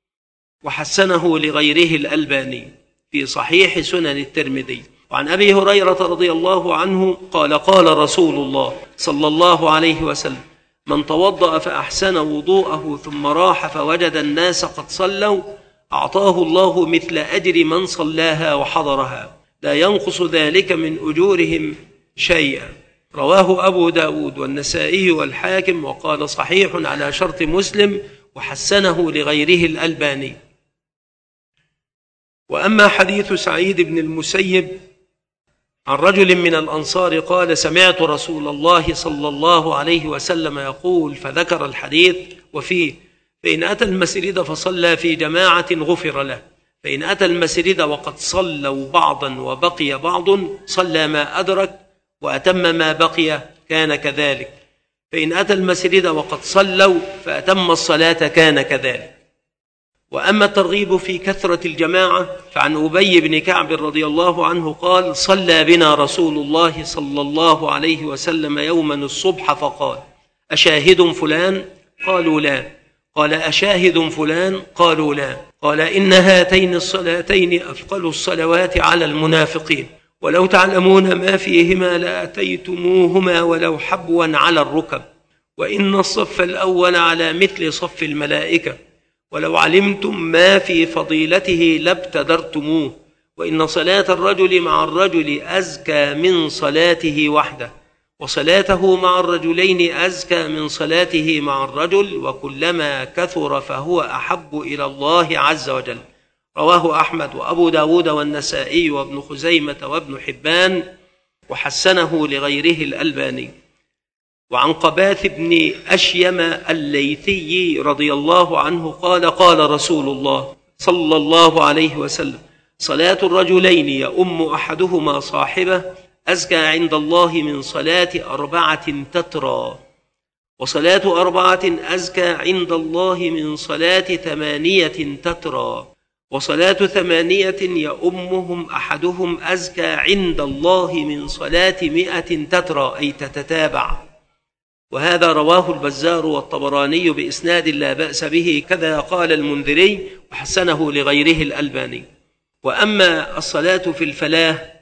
وحسنه لغيره الألباني في صحيح سنن الترمذي. وعن أبي هريرة رضي الله عنه قال: قال رسول الله صلى الله عليه وسلم: من توضأ فأحسن وضوءه ثم راح فوجد الناس قد صلوا أعطاه الله مثل أجر من صلاها وحضرها، لا ينقص ذلك من أجورهم شيئا. رواه أبو داود والنسائي والحاكم، وقال: صحيح على شرط مسلم، وحسنه لغيره الألباني. وأما حديث سعيد بن المسيب عن رجل من الأنصار قال: سمعت رسول الله صلى الله عليه وسلم يقول، فذكر الحديث وفيه: فإن أتى المسجد فصلى في جماعة غفر له، فإن أتى المسجد وقد صلوا بعضا وبقي بعض صلى ما أدرك وأتم ما بقي كان كذلك، فإن أتى المسجد وقد صلوا فأتم الصلاة كان كذلك. وأما الترغيب في كثرة الجماعة فعن أبي بن كعب رضي الله عنه قال: صلى بنا رسول الله صلى الله عليه وسلم يوما الصبح فقال: أشاهد فلان؟ قالوا لا. قال: أشاهد فلان؟ قالوا لا. قال: إن هاتين الصلاتين أثقل الصلوات على المنافقين، ولو تعلمون ما فيهما لأتيتموهما ولو حبوا على الركب، وإن الصف الأول على مثل صف الملائكة، ولو علمتم ما في فضيلته لابتدرتموه، وإن صلاة الرجل مع الرجل أزكى من صلاته وحده، وصلاته مع الرجلين أزكى من صلاته مع الرجل، وكلما كثر فهو أحب إلى الله عز وجل. رواه أحمد وأبو داود والنسائي وابن خزيمة وابن حبان، وحسنه لغيره الألباني. وعن قباث بن أشيم الليثي رضي الله عنه قال: قال رسول الله صلى الله عليه وسلم: صلاة الرجلين يؤم أحدهما صاحبه أزكى عند الله من صلاة 4 تترى، وصلاة 4 أزكى عند الله من صلاة 8 تترى، وصلاة 8 يؤمهم أحدهم أزكى عند الله من صلاة 100 تترى، أي تتتابع. وهذا رواه البزار والطبراني بإسناد لا بأس به، كذا قال المنذري، وحسنه لغيره الألباني. وأما الصلاة في الفلاة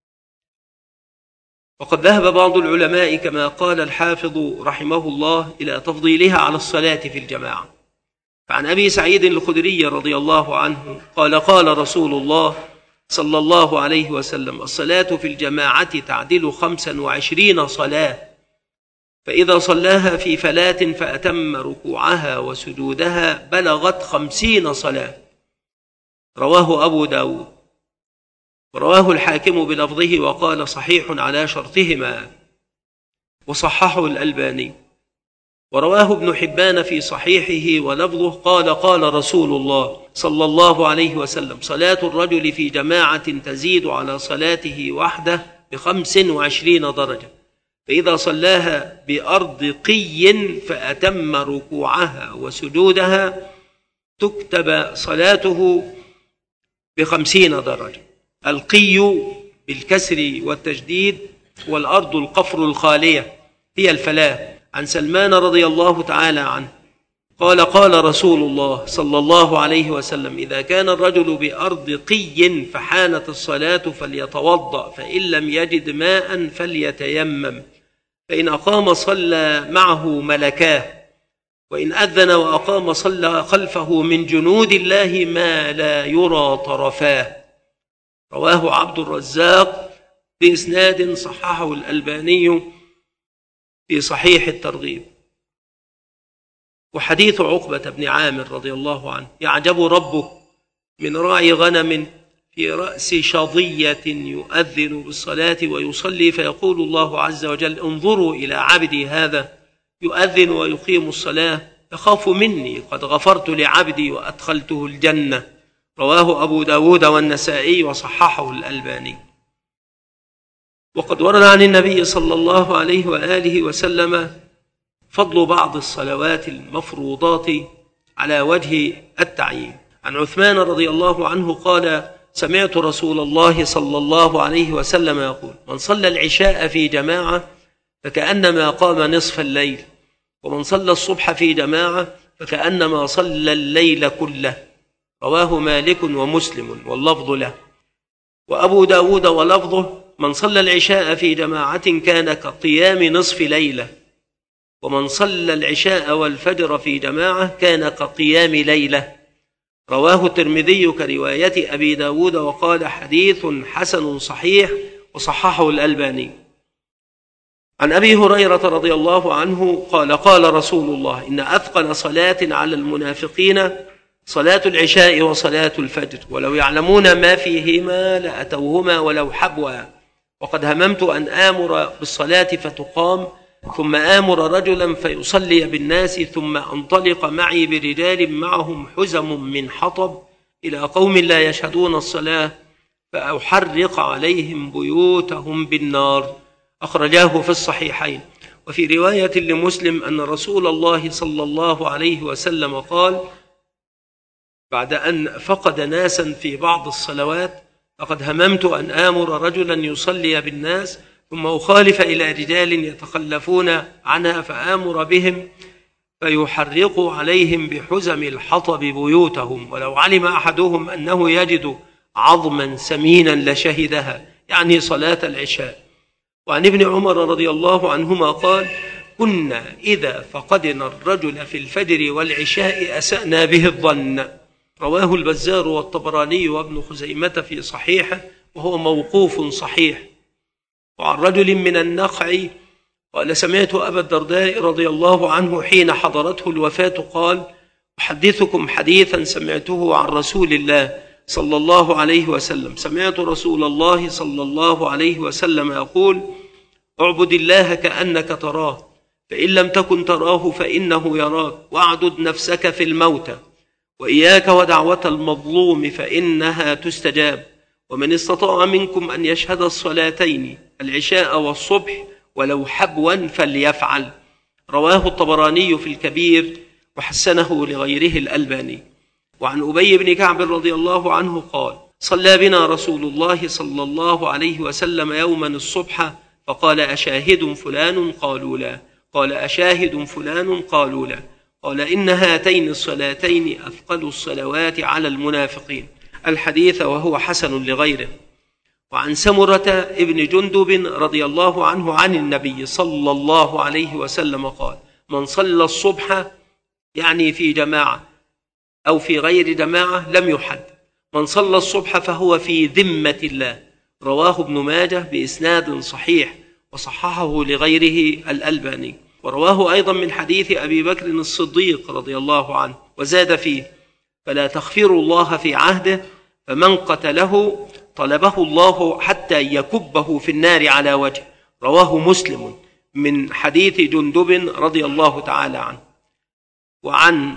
وقد ذهب بعض العلماء كما قال الحافظ رحمه الله إلى تفضيلها على الصلاة في الجماعة. فعن أبي سعيد الخدري رضي الله عنه قال: قال رسول الله صلى الله عليه وسلم: الصلاة في الجماعة تعدل 25 صلاة، فإذا صلاها في فلاة فأتم ركوعها وسجودها بلغت 50 صلاة. رواه أبو داود، ورواه الحاكم بلفظه وقال: صحيح على شرطهما، وصححه الألباني. ورواه ابن حبان في صحيحه ولفظه قال: قال رسول الله صلى الله عليه وسلم: صلاة الرجل في جماعة تزيد على صلاته وحده ب25 درجة، فإذا صلاها بأرض قي فأتم ركوعها وسجودها تكتب صلاته ب50 درجة. القي بالكسر والتجديد، والأرض القفر الخالية هي الفلاة. عن سلمان رضي الله تعالى عنه قال: قال رسول الله صلى الله عليه وسلم: إذا كان الرجل بأرض قي فحانت الصلاة فليتوضأ، فإن لم يجد ماء فليتيمم، فإن أقام صلى معه ملكاه، وإن أذن وأقام صلى خلفه من جنود الله ما لا يرى طرفاه. رواه عبد الرزاق بإسناد صححه الألباني في صحيح الترغيب. وحديث عقبة بن عامر رضي الله عنه: يعجب ربك من راعي غنم في رأس شظية يؤذن بالصلاة ويصلي، فيقول الله عز وجل: انظروا إلى عبدي هذا يؤذن ويقيم الصلاة، يخاف مني، قد غفرت لعبدي وأدخلته الجنة. رواه أبو داود والنسائي وصححه الألباني. وقد ورد عن النبي صلى الله عليه وآله وسلم فضل بعض الصلوات المفروضات على وجه التعيين. عن عثمان رضي الله عنه قال: سمعت رسول الله صلى الله عليه وسلم يقول: من صلى العشاء في جماعة فكأنما قام نصف الليل، ومن صلى الصبح في جماعة فكأنما صلى الليل كله. رواه مالك ومسلم واللفظ له. وأبو داود ولفظه: من صلى العشاء في جماعة كان كقيام نصف ليلة، ومن صلى العشاء والفجر في جماعة كان كقيام ليلة. رواه الترمذي كرواية أبي داود وقال: حديث حسن صحيح، وصححه الألباني. عن أبي هريرة رضي الله عنه قال: قال رسول الله: إن أثقل صلاة على المنافقين صلاة العشاء وصلاة الفجر، ولو يعلمون ما فيهما لأتوهما ولو حبوا. وقد هممت أن آمر بالصلاة فتقام، ثم آمر رجلا فيصلي بالناس، ثم أنطلق معي برجال معهم حزم من حطب إلى قوم لا يشهدون الصلاة فأحرق عليهم بيوتهم بالنار. أخرجاه في الصحيحين. وفي رواية لمسلم أن رسول الله صلى الله عليه وسلم قال: بعد أن فقد ناسا في بعض الصلوات: لقد هممت أن آمر رجلا يصلي بالناس ثم أخالف إلى رجال يتخلفون عنها فآمر بهم فيحرقوا عليهم بحزم الحطب بيوتهم، ولو علم أحدهم أنه يجد عظما سمينا لشهدها، يعني صلاة العشاء. وعن ابن عمر رضي الله عنهما قال: كنا إذا فقدنا الرجل في الفجر والعشاء أسأنا به الظن. رواه البزار والطبراني وابن خزيمة في صحيحه، وهو موقوف صحيح. وعن رجل من النخع قال: سمعت أبا الدرداء رضي الله عنه حين حضرته الوفاة قال: أحدثكم حديثا سمعته عن رسول الله صلى الله عليه وسلم. سمعت رسول الله صلى الله عليه وسلم يقول: اعبد الله كأنك تراه، فإن لم تكن تراه فإنه يراك، واعدد نفسك في الموتى، وإياك ودعوة المظلوم فإنها تستجاب، ومن استطاع منكم أن يشهد الصلاتين العشاء والصبح ولو حبوا فليفعل. رواه الطبراني في الكبير وحسنه لغيره الألباني. وعن أبي بن كعب رضي الله عنه قال: صلى بنا رسول الله صلى الله عليه وسلم يوما الصبح فقال: أشاهد فلان؟ قالوا لا. قال: أشاهد فلان؟ قالوا لا. قال: إن هاتين الصلاتين أثقل الصلوات على المنافقين. الحديث وهو حسن لغيره. وعن سمرة ابن جندب رضي الله عنه عن النبي صلى الله عليه وسلم قال: من صلى الصبح، يعني في جماعة أو في غير جماعة، لم يحد. من صلى الصبح فهو في ذمة الله. رواه ابن ماجه بإسناد صحيح، وصححه لغيره الألباني. ورواه أيضا من حديث أبي بكر الصديق رضي الله عنه، وزاد فيه: فلا تغفروا الله في عهده، فمن قتله طلبه الله حتى يكبه في النار على وجهه. رواه مسلم من حديث جندب رضي الله تعالى عنه. وعن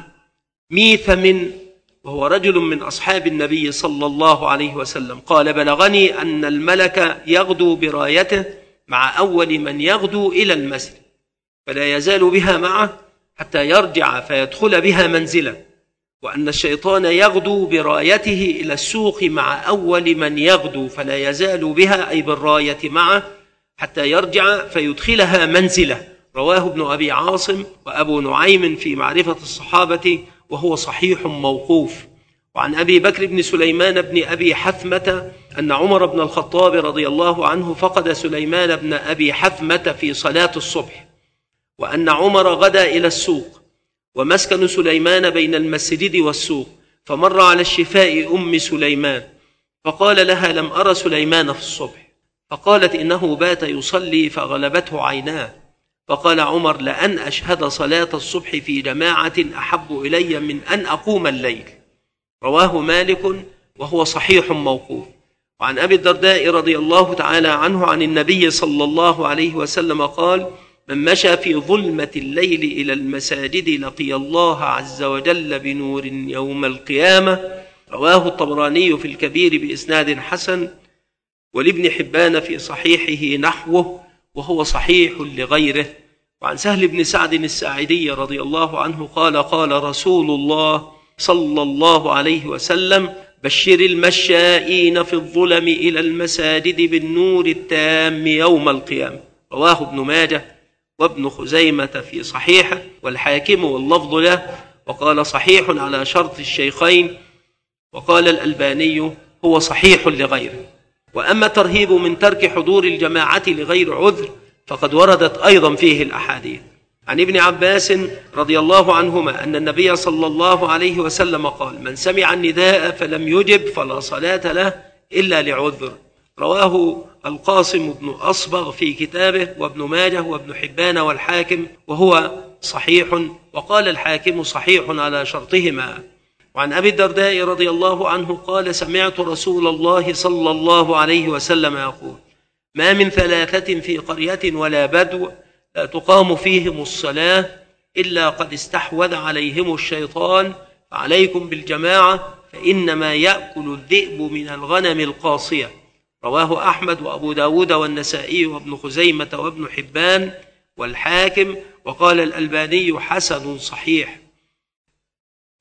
ميثم وهو رجل من أصحاب النبي صلى الله عليه وسلم قال: بلغني أن الملك يغدو برايته مع أول من يغدو إلى المسجد، فلا يزال بها معه حتى يرجع فيدخل بها منزله، وأن الشيطان يغدو برايته إلى السوق مع أول من يغدو، فلا يزال بها أي بالراية معه حتى يرجع فيدخلها منزله. رواه ابن أبي عاصم وأبو نعيم في معرفة الصحابة، وهو صحيح موقوف. وعن أبي بكر بن سليمان بن أبي حثمة أن عمر بن الخطاب رضي الله عنه فقد سليمان بن أبي حثمة في صلاة الصبح، وأن عمر غدا إلى السوق، ومسكن سليمان بين المسجد والسوق، فمر على الشفاء أم سليمان فقال لها: لم أرى سليمان في الصبح. فقالت: إنه بات يصلي فغلبته عيناه. فقال عمر: لأن أشهد صلاة الصبح في جماعة أحب إلي من أن أقوم الليل. رواه مالك وهو صحيح موقوف. وعن أبي الدرداء رضي الله تعالى عنه عن النبي صلى الله عليه وسلم قال: من مشى في ظلمة الليل إلى المساجد لقي الله عز وجل بنور يوم القيامة. رواه الطبراني في الكبير بإسناد حسن، ولابن حبان في صحيحه نحوه، وهو صحيح لغيره. وعن سهل بن سعد الساعدي رضي الله عنه قال: قال رسول الله صلى الله عليه وسلم: بشر المشائين في الظلم إلى المساجد بالنور التام يوم القيامة. رواه ابن ماجه وابن خزيمة في صحيحه، والحاكم واللفظ له، وقال: صحيح على شرط الشيخين. وقال الألباني: هو صحيح لغيره. وأما الترهيب من ترك حضور الجماعة لغير عذر فقد وردت أيضا فيه الأحاديث. عن ابن عباس رضي الله عنهما أن النبي صلى الله عليه وسلم قال: من سمع النداء فلم يجب فلا صلاة له إلا لعذر. رواه القاسم بن أصبغ في كتابه، وابن ماجه وابن حبان والحاكم، وهو صحيح. وقال الحاكم: صحيح على شرطهما. وعن أبي الدرداء رضي الله عنه قال: سمعت رسول الله صلى الله عليه وسلم يقول: ما من ثلاثة في قرية ولا بدو لا تقام فيهم الصلاة إلا قد استحوذ عليهم الشيطان، فعليكم بالجماعة فإنما يأكل الذئب من الغنم القاصية. رواه أحمد وأبو داود والنسائي وابن خزيمة وابن حبان والحاكم. وقال الألباني: حسن صحيح.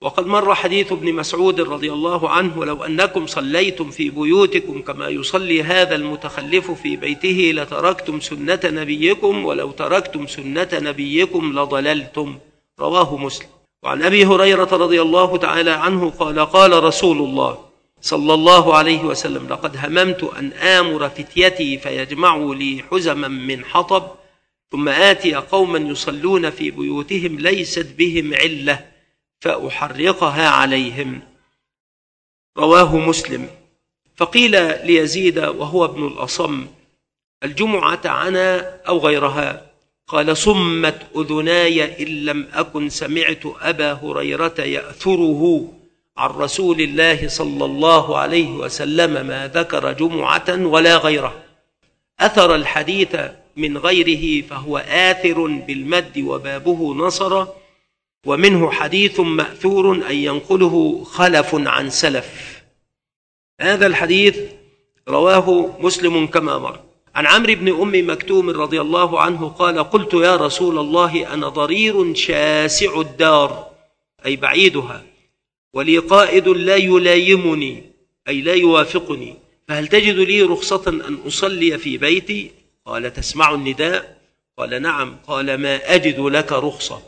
وقد مر حديث ابن مسعود رضي الله عنه: ولو أنكم صليتم في بيوتكم كما يصلي هذا المتخلف في بيته لتركتم سنة نبيكم، ولو تركتم سنة نبيكم لضللتم. رواه مسلم. وعن أبي هريرة رضي الله تعالى عنه قال: قال رسول الله صلى الله عليه وسلم: لقد هممت أن آمر فتيتي فيجمعوا لي حزما من حطب، ثم آتي قوما يصلون في بيوتهم ليست بهم علة فأحرقها عليهم. رواه مسلم. فقيل ليزيد وهو ابن الأصم: الجمعة عنا أو غيرها؟ قال: صمت أذناي إن لم أكن سمعت أبا هريرة يأثره عن رسول الله صلى الله عليه وسلم ما ذكر جمعة ولا غيره. أثر الحديث من غيره فهو آثر بالمد وبابه نصر، ومنه حديث مأثور أن ينقله خلف عن سلف. هذا الحديث رواه مسلم كما مر. عن عمرو بن أم مكتوم رضي الله عنه قال: قلت يا رسول الله أنا ضرير شاسع الدار، أي بعيدها، ولي قائد لا يلايمني، أي لا يوافقني، فهل تجد لي رخصة أن أصلي في بيتي؟ قال: تسمع النداء؟ قال: نعم. قال: ما أجد لك رخصة.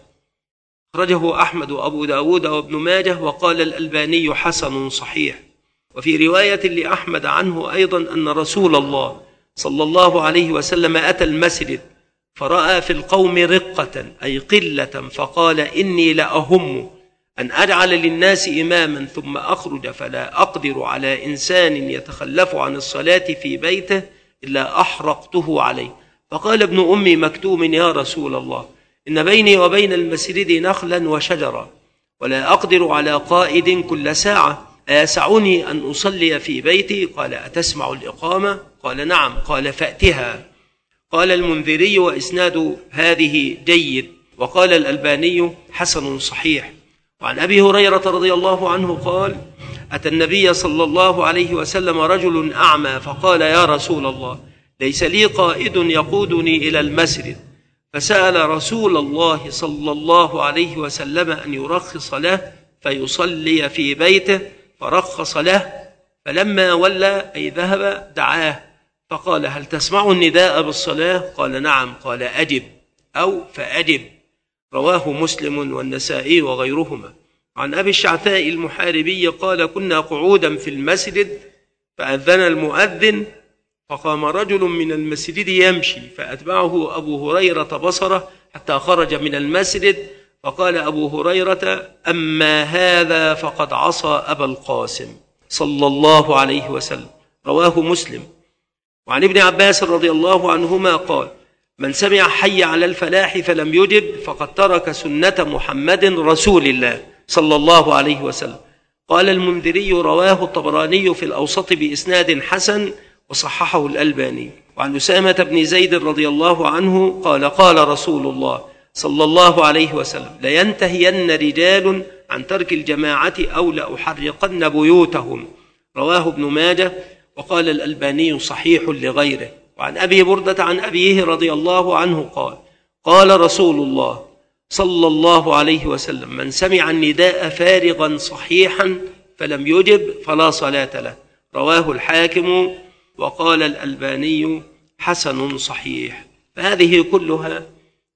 أخرجه أحمد وأبو داود وابن ماجه، وقال الألباني حسن صحيح. وفي رواية لأحمد عنه أيضا أن رسول الله صلى الله عليه وسلم أتى المسجد فرأى في القوم رقة، أي قلة، فقال: إني لأهم أن أجعل للناس إماما ثم أخرج فلا أقدر على إنسان يتخلف عن الصلاة في بيته إلا أحرقته عليه. فقال ابن أم مكتوم: يا رسول الله، إن بيني وبين المسجد نخلا وشجرا، ولا أقدر على قائد كل ساعة، أيسعني أن أصلي في بيتي؟ قال: أتسمع الإقامة؟ قال: نعم. قال: فأتها. قال المنذري: وإسناد هذه جيد. وقال الألباني حسن صحيح. وعن أبي هريرة رضي الله عنه قال: أتى النبي صلى الله عليه وسلم رجل أعمى فقال: يا رسول الله، ليس لي قائد يقودني إلى المسجد، فسأل رسول الله صلى الله عليه وسلم أن يرخص له فيصلي في بيته، فرخص له، فلما ولى أي ذهب دعاه فقال: هل تسمع النداء بالصلاة؟ قال: نعم. قال: أجب أو فأجب. رواه مسلم والنسائي وغيرهما. عن أبي الشعثاء المحاربي قال: كنا قعودا في المسجد فأذن المؤذن، فقام رجل من المسجد يمشي، فأتبعه أبو هريرة بصره حتى خرج من المسجد، فقال أبو هريرة: أما هذا فقد عصى أبا القاسم صلى الله عليه وسلم. رواه مسلم. وعن ابن عباس رضي الله عنهما قال: من سمع حي على الفلاح فلم يجب فقد ترك سنة محمد رسول الله صلى الله عليه وسلم. قال المنذري: رواه الطبراني في الأوسط بإسناد حسن وصححه الألباني. وعن أسامة بن زيد رضي الله عنه قال: قال رسول الله صلى الله عليه وسلم: لينتهين رجال عن ترك الجماعة أو لأحرقن بيوتهم. رواه ابن ماجه. وقال الألباني صحيح لغيره. وعن أبي بردة عن أبيه رضي الله عنه قال: قال رسول الله صلى الله عليه وسلم: من سمع النداء فارغا صحيحا فلم يجب فلا صلاة له. رواه الحاكم. وقال الألباني حسن صحيح. فهذه كلها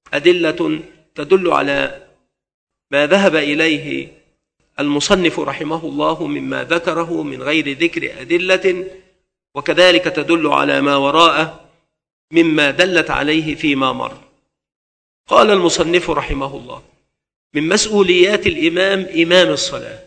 أدلة تدل على ما ذهب إليه المصنف رحمه الله مما ذكره من غير ذكر أدلة، وكذلك تدل على ما وراءه مما دلت عليه فيما مر. قال المصنف رحمه الله: من مسؤوليات الإمام إمام الصلاة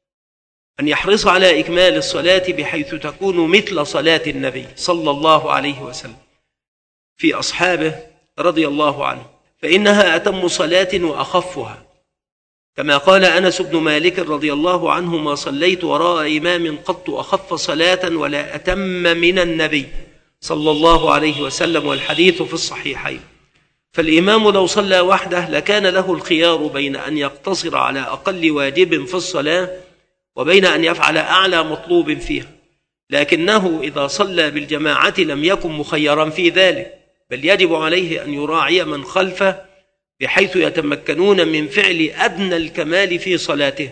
أن يحرص على إكمال الصلاة بحيث تكون مثل صلاة النبي صلى الله عليه وسلم في أصحابه رضي الله عنه، فإنها أتم صلاة وأخفها، كما قال أنس بن مالك رضي الله عنه: ما صليت وراء إمام قط أخف صلاة ولا أتم من النبي صلى الله عليه وسلم، والحديث في الصحيحين. فالإمام لو صلى وحده لكان له الخيار بين أن يقتصر على أقل واجب في الصلاة وبين أن يفعل أعلى مطلوب فيها، لكنه إذا صلى بالجماعة لم يكن مخيرا في ذلك، بل يجب عليه أن يراعي من خلفه بحيث يتمكنون من فعل أدنى الكمال في صلاته،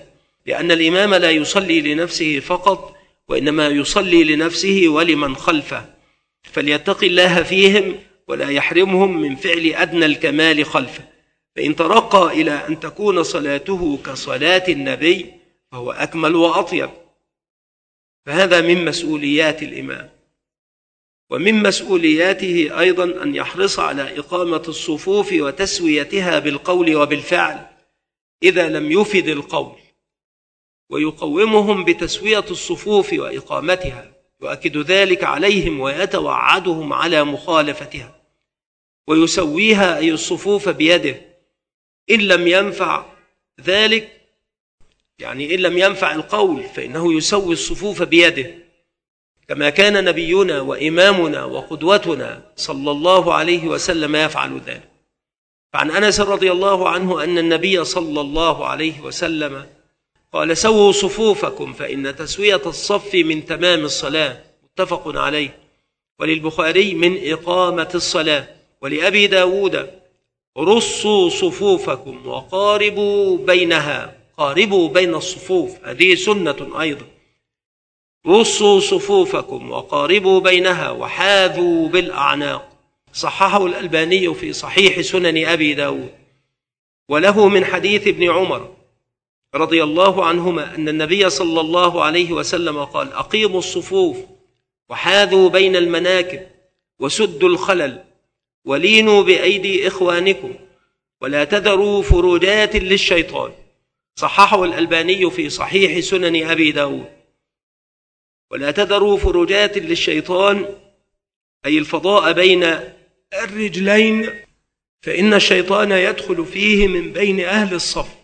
لأن الإمام لا يصلي لنفسه فقط، وإنما يصلي لنفسه ولمن خلفه، فليتق الله فيهم ولا يحرمهم من فعل أدنى الكمال خلفه. فإن ترقى إلى أن تكون صلاته كصلاة النبي فهو أكمل وأطيب، فهذا من مسؤوليات الإمام. ومن مسؤولياته أيضا أن يحرص على إقامة الصفوف وتسويتها بالقول وبالفعل إذا لم يفد القول، ويقومهم بتسوية الصفوف وإقامتها، يؤكد ذلك عليهم ويتوعدهم على مخالفتها، ويسويها أي الصفوف بيده. إن لم ينفع ذلك، يعني إن لم ينفع القول، فإنه يسوي الصفوف بيده، كما كان نبينا وإمامنا وقدوتنا صلى الله عليه وسلم يفعل ذلك. فعن أنس رضي الله عنه أن النبي صلى الله عليه وسلم قال: سووا صفوفكم فإن تسوية الصف من تمام الصلاة، متفق عليه. وللبخاري: من إقامة الصلاة. ولأبي داود: رصوا صفوفكم وقاربوا بينها، قاربوا بين الصفوف، هذه سنة أيضا. رصوا صفوفكم وقاربوا بينها وحاذوا بالأعناق، صححه الألباني في صحيح سنن أبي داود. وله من حديث ابن عمر رضي الله عنهما أن النبي صلى الله عليه وسلم قال: أقيموا الصفوف وحاذوا بين المناكب وسدوا الخلل ولينوا بأيدي إخوانكم ولا تذروا فروجات للشيطان، صححه الألباني في صحيح سنن أبي داود. ولا تذروا فروجات للشيطان أي الفضاء بين الرجلين، فإن الشيطان يدخل فيه من بين أهل الصف،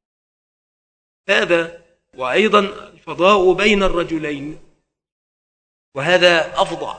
هذا. وأيضا الفضاء بين الرجلين، وهذا أفضع،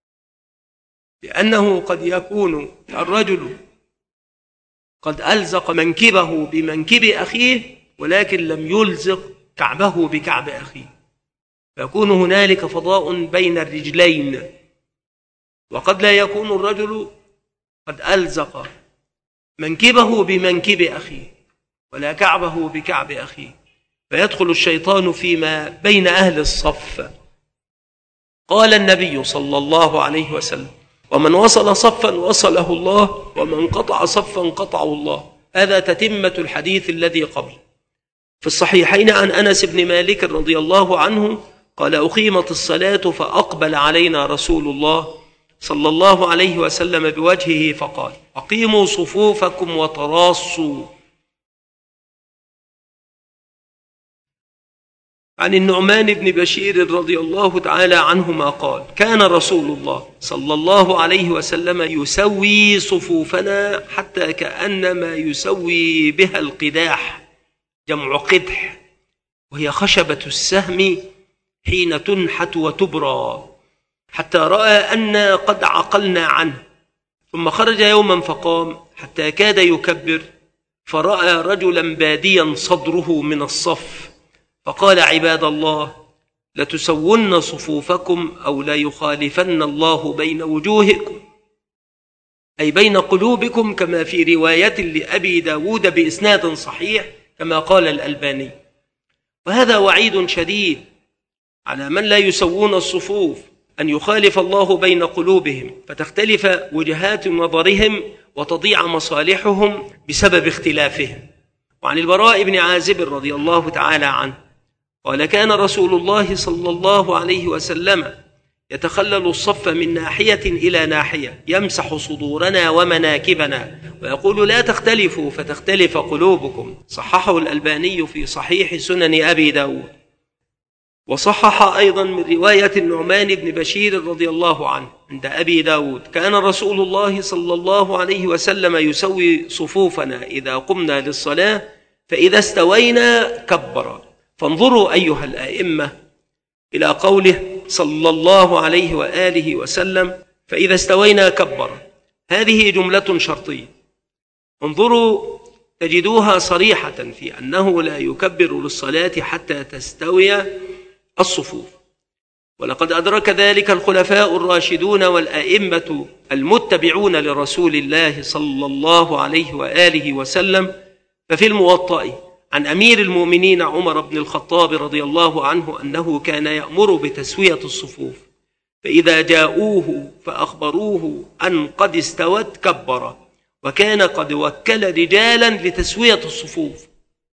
لأنه قد يكون الرجل قد ألزق منكبه بمنكب أخيه ولكن لم يلزق كعبه بكعب أخيه، فيكون هنالك فضاء بين الرجلين. وقد لا يكون الرجل قد ألزق منكبه بمنكب أخيه ولا كعبه بكعب أخيه، فيدخل الشيطان فيما بين أهل الصف. قال النبي صلى الله عليه وسلم: ومن وصل صفا وصله الله، ومن قطع صفا قطعه الله. هذا تتمة الحديث الذي قبل. في الصحيحين عن أنس بن مالك رضي الله عنه قال: أقيمت الصلاة فأقبل علينا رسول الله صلى الله عليه وسلم بوجهه فقال: أقيموا صفوفكم وتراصوا. عن النعمان بن بشير رضي الله تعالى عنهما قال: كان رسول الله صلى الله عليه وسلم يسوي صفوفنا حتى كأنما يسوي بها القداح، جمع قدح، وهي خشبة السهم حين تنحت وتبرى، حتى رأى أن قد عقلنا عنه، ثم خرج يوما فقام حتى كاد يكبر، فرأى رجلا باديا صدره من الصف، فقال: عباد الله، لتسون صفوفكم أو لا يخالفن الله بين وجوهكم، أي بين قلوبكم، كما في رواية لأبي داود بإسناد صحيح كما قال الألباني. وهذا وعيد شديد على من لا يسوون الصفوف، أن يخالف الله بين قلوبهم فتختلف وجهات نظرهم وتضيع مصالحهم بسبب اختلافهم. وعن البراء بن عازب رضي الله تعالى عنه قال: كان رسول الله صلى الله عليه وسلم يتخلل الصف من ناحية إلى ناحية، يمسح صدورنا ومناكبنا ويقول: لا تختلفوا فتختلف قلوبكم، صححه الألباني في صحيح سنن أبي داود. وصحح أيضا من رواية النعمان بن بشير رضي الله عنه عند أبي داود: كان رسول الله صلى الله عليه وسلم يسوي صفوفنا إذا قمنا للصلاة، فإذا استوينا كبر. فانظروا أيها الآئمة إلى قوله صلى الله عليه وآله وسلم: فإذا استوينا كبر، هذه جملة شرطية، انظروا تجدوها صريحة في أنه لا يكبر للصلاة حتى تستوي الصفوف. ولقد أدرك ذلك الخلفاء الراشدون والأئمة المتبعون لرسول الله صلى الله عليه وآله وسلم. ففي الموطأ عن أمير المؤمنين عمر بن الخطاب رضي الله عنه أنه كان يأمر بتسوية الصفوف، فإذا جاءوه فأخبروه أن قد استوت كبر، وكان قد وكل رجالا لتسوية الصفوف.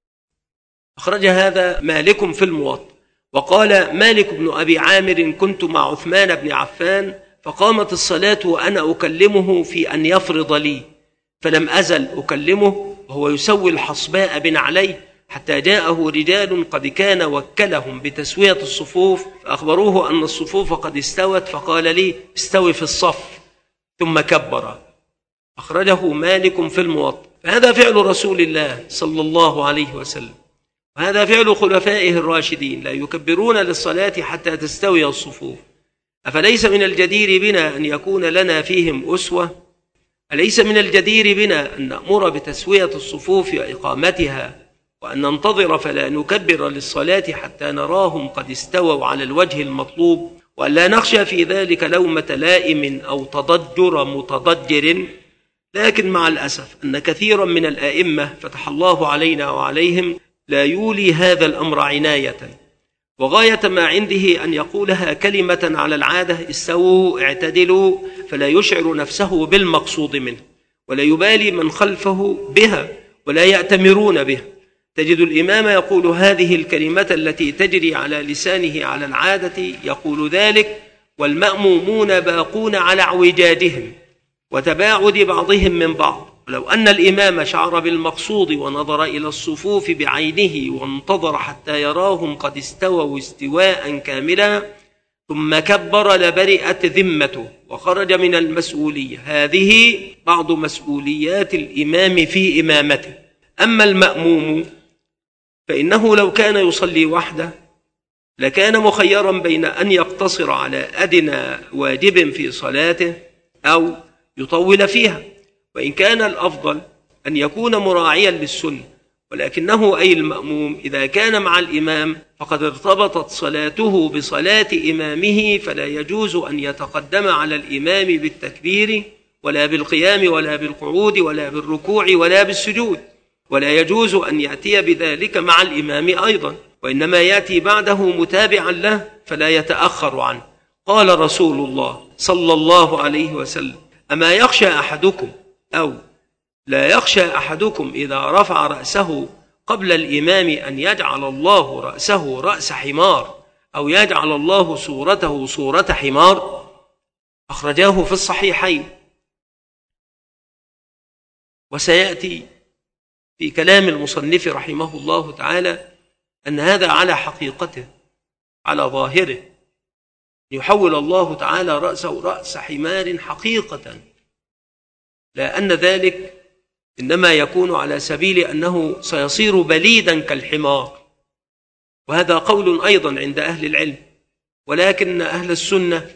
أخرج هذا مالك في الموطأ. وقال مالك بن أبي عامر: كنت مع عثمان بن عفان فقامت الصلاة وأنا أكلمه في أن يفرض لي، فلم أزل أكلمه وهو يسوي الحصباء بنعليه، حتى جاءه رجال قد كان وكلهم بتسوية الصفوف، فأخبروه أن الصفوف قد استوت، فقال لي: استوي في الصف، ثم كبر. أخرجه مالك في الموطأ. فهذا فعل رسول الله صلى الله عليه وسلم، وهذا فعل خلفائه الراشدين، لا يكبرون للصلاة حتى تستوي الصفوف. أفليس من الجدير بنا أن يكون لنا فيهم أسوة؟ أليس من الجدير بنا أن نأمر بتسوية الصفوف وإقامتها، وأن ننتظر فلا نكبر للصلاة حتى نراهم قد استووا على الوجه المطلوب، وأن لا نخشى في ذلك لومة لائم أو تضجر متضجر؟ لكن مع الأسف أن كثيرا من الأئمة فتح الله علينا وعليهم لا يولي هذا الأمر عناية، وغاية ما عنده أن يقولها كلمة على العادة: استووا اعتدلوا، فلا يشعر نفسه بالمقصود منه، ولا يبالي من خلفه بها، ولا يأتمرون بها. تجد الإمام يقول هذه الكلمة التي تجري على لسانه على العادة، يقول ذلك والمأمومون باقون على اعوجاجهم وتباعد بعضهم من بعض. ولو أن الإمام شعر بالمقصود ونظر إلى الصفوف بعينه وانتظر حتى يراهم قد استووا استواء كاملا ثم كبر لبرئت ذمته وخرج من المسؤولية. هذه بعض مسؤوليات الإمام في إمامته. أما المأموم فإنه لو كان يصلي وحده لكان مخيرا بين أن يقتصر على أدنى واجب في صلاته أو يطول فيها، وإن كان الأفضل أن يكون مراعيا للسنة، ولكنه أي المأموم إذا كان مع الإمام فقد ارتبطت صلاته بصلاة إمامه، فلا يجوز أن يتقدم على الإمام بالتكبير ولا بالقيام ولا بالقعود ولا بالركوع ولا بالسجود، ولا يجوز أن يأتي بذلك مع الإمام أيضا، وإنما يأتي بعده متابعا له فلا يتأخر عنه. قال رسول الله صلى الله عليه وسلم: أما يخشى أحدكم أو لا يخشى أحدكم إذا رفع رأسه قبل الإمام أن يجعل الله رأسه رأس حمار أو يجعل الله صورته صورة حمار؟ أخرجاه في الصحيحين. وسيأتي في كلام المصنف رحمه الله تعالى أن هذا على حقيقته على ظاهره يحول الله تعالى رأسه رأس حمار حقيقة، لا أن ذلك إنما يكون على سبيل أنه سيصير بليدا كالحمار، وهذا قول أيضا عند أهل العلم، ولكن أهل السنة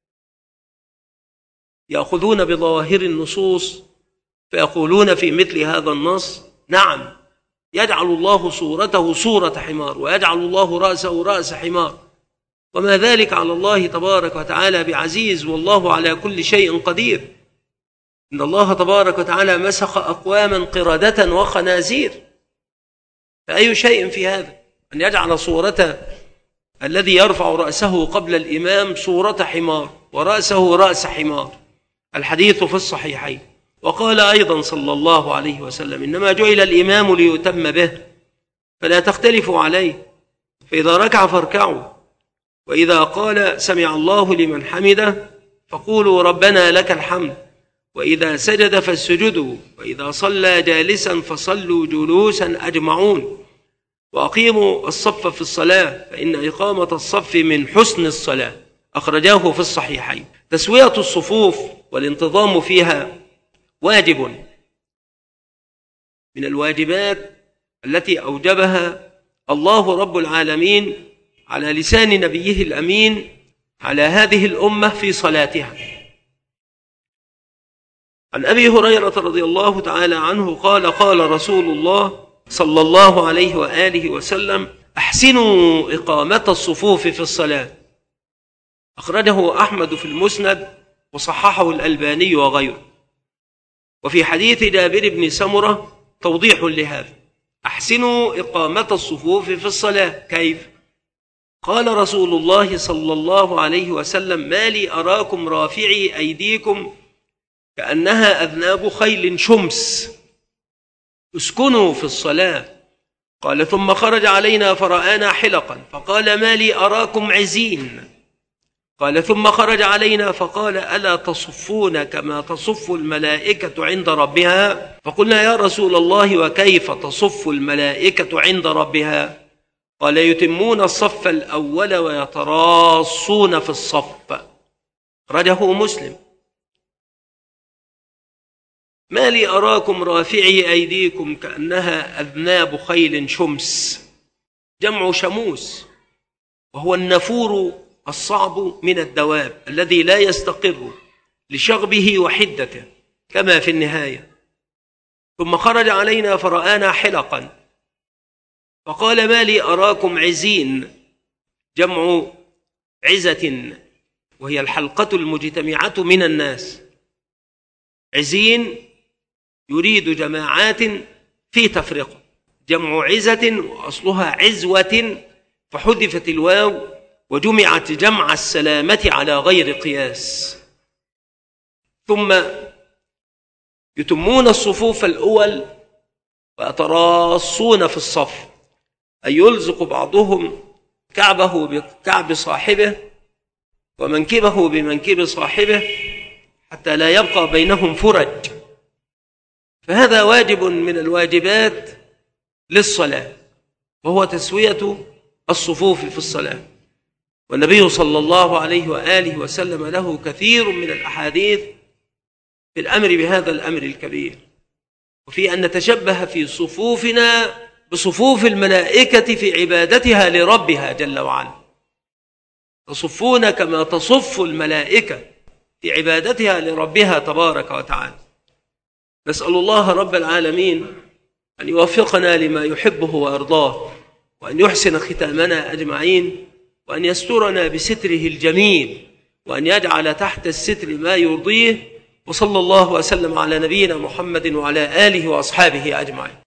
يأخذون بظواهر النصوص فيقولون في مثل هذا النص: نعم، يجعل الله صورته صورة حمار ويجعل الله رأسه رأس حمار، وما ذلك على الله تبارك وتعالى بعزيز، والله على كل شيء قدير. إن الله تبارك وتعالى مسخ أقواما قردة وخنازير، فأي شيء في هذا أن يجعل صورة الذي يرفع رأسه قبل الإمام صورة حمار ورأسه رأس حمار؟ الحديث في الصحيحين. وقال أيضا صلى الله عليه وسلم: إنما جعل الإمام ليتم به فلا تختلفوا عليه، فإذا ركع فاركعوا، وإذا قال سمع الله لمن حمده فقولوا ربنا لك الحمد، وإذا سجد فاسجدوا، وإذا صلى جالسا فصلوا جلوسا أجمعون، وأقيموا الصف في الصلاة فإن إقامة الصف من حسن الصلاة. أخرجاه في الصحيحين. تسوية الصفوف والانتظام فيها واجب من الواجبات التي أوجبها الله رب العالمين على لسان نبيه الأمين على هذه الأمة في صلاتها. عن أبي هريرة رضي الله تعالى عنه قال: قال رسول الله صلى الله عليه وآله وسلم: أحسنوا إقامة الصفوف في الصلاة. أخرجه أحمد في المسند وصححه الألباني وغيره. وفي حديث جابر بن سمرة توضيح لهذا: أحسنوا إقامة الصفوف في الصلاة. كيف؟ قال رسول الله صلى الله عليه وسلم: ما لي أراكم رافعي أيديكم كأنها أذناب خيل شمس، اسكنوا في الصلاة. قال: ثم خرج علينا فرآنا حلقا، فقال: ما لي أراكم عزين. قال: ثم خرج علينا فقال: ألا تصفون كما تصف الملائكة عند ربها؟ فقلنا: يا رسول الله، وكيف تصف الملائكة عند ربها؟ قال: يتمون الصف الأول ويتراصون في الصف. رجه مسلم. ما لي أراكم رافعي أيديكم كأنها أذناب خيل شمس، جمع شموس، وهو النفور الصعب من الدواب الذي لا يستقر لشغبه وحدته كما في النهاية. ثم خرج علينا فرآنا حلقا، فقال: ما لي أراكم عزين، جمع عزة، وهي الحلقة المجتمعة من الناس. عزين يريد جماعات في تفرقة، جمع عزة وأصلها عزوة، فحذفت الواو وجمعت جمع السلامة على غير قياس. ثم يتمون الصفوف الأول ويتراصون في الصف، أي يلزق بعضهم كعبه بكعب صاحبه ومنكبه بمنكب صاحبه حتى لا يبقى بينهم فرج. فهذا واجب من الواجبات للصلاة، وهو تسوية الصفوف في الصلاة. والنبي صلى الله عليه وآله وسلم له كثير من الأحاديث في الأمر بهذا الأمر الكبير، وفي أن نتشبه في صفوفنا بصفوف الملائكة في عبادتها لربها جل وعلا. تصفون كما تصف الملائكة في عبادتها لربها تبارك وتعالى. نسأل الله رب العالمين أن يوفقنا لما يحبه ويرضاه، وأن يحسن ختامنا أجمعين، وأن يسترنا بستره الجميل، وأن يجعل تحت الستر ما يرضيه. وصلى الله وسلم على نبينا محمد وعلى آله وأصحابه أجمعين.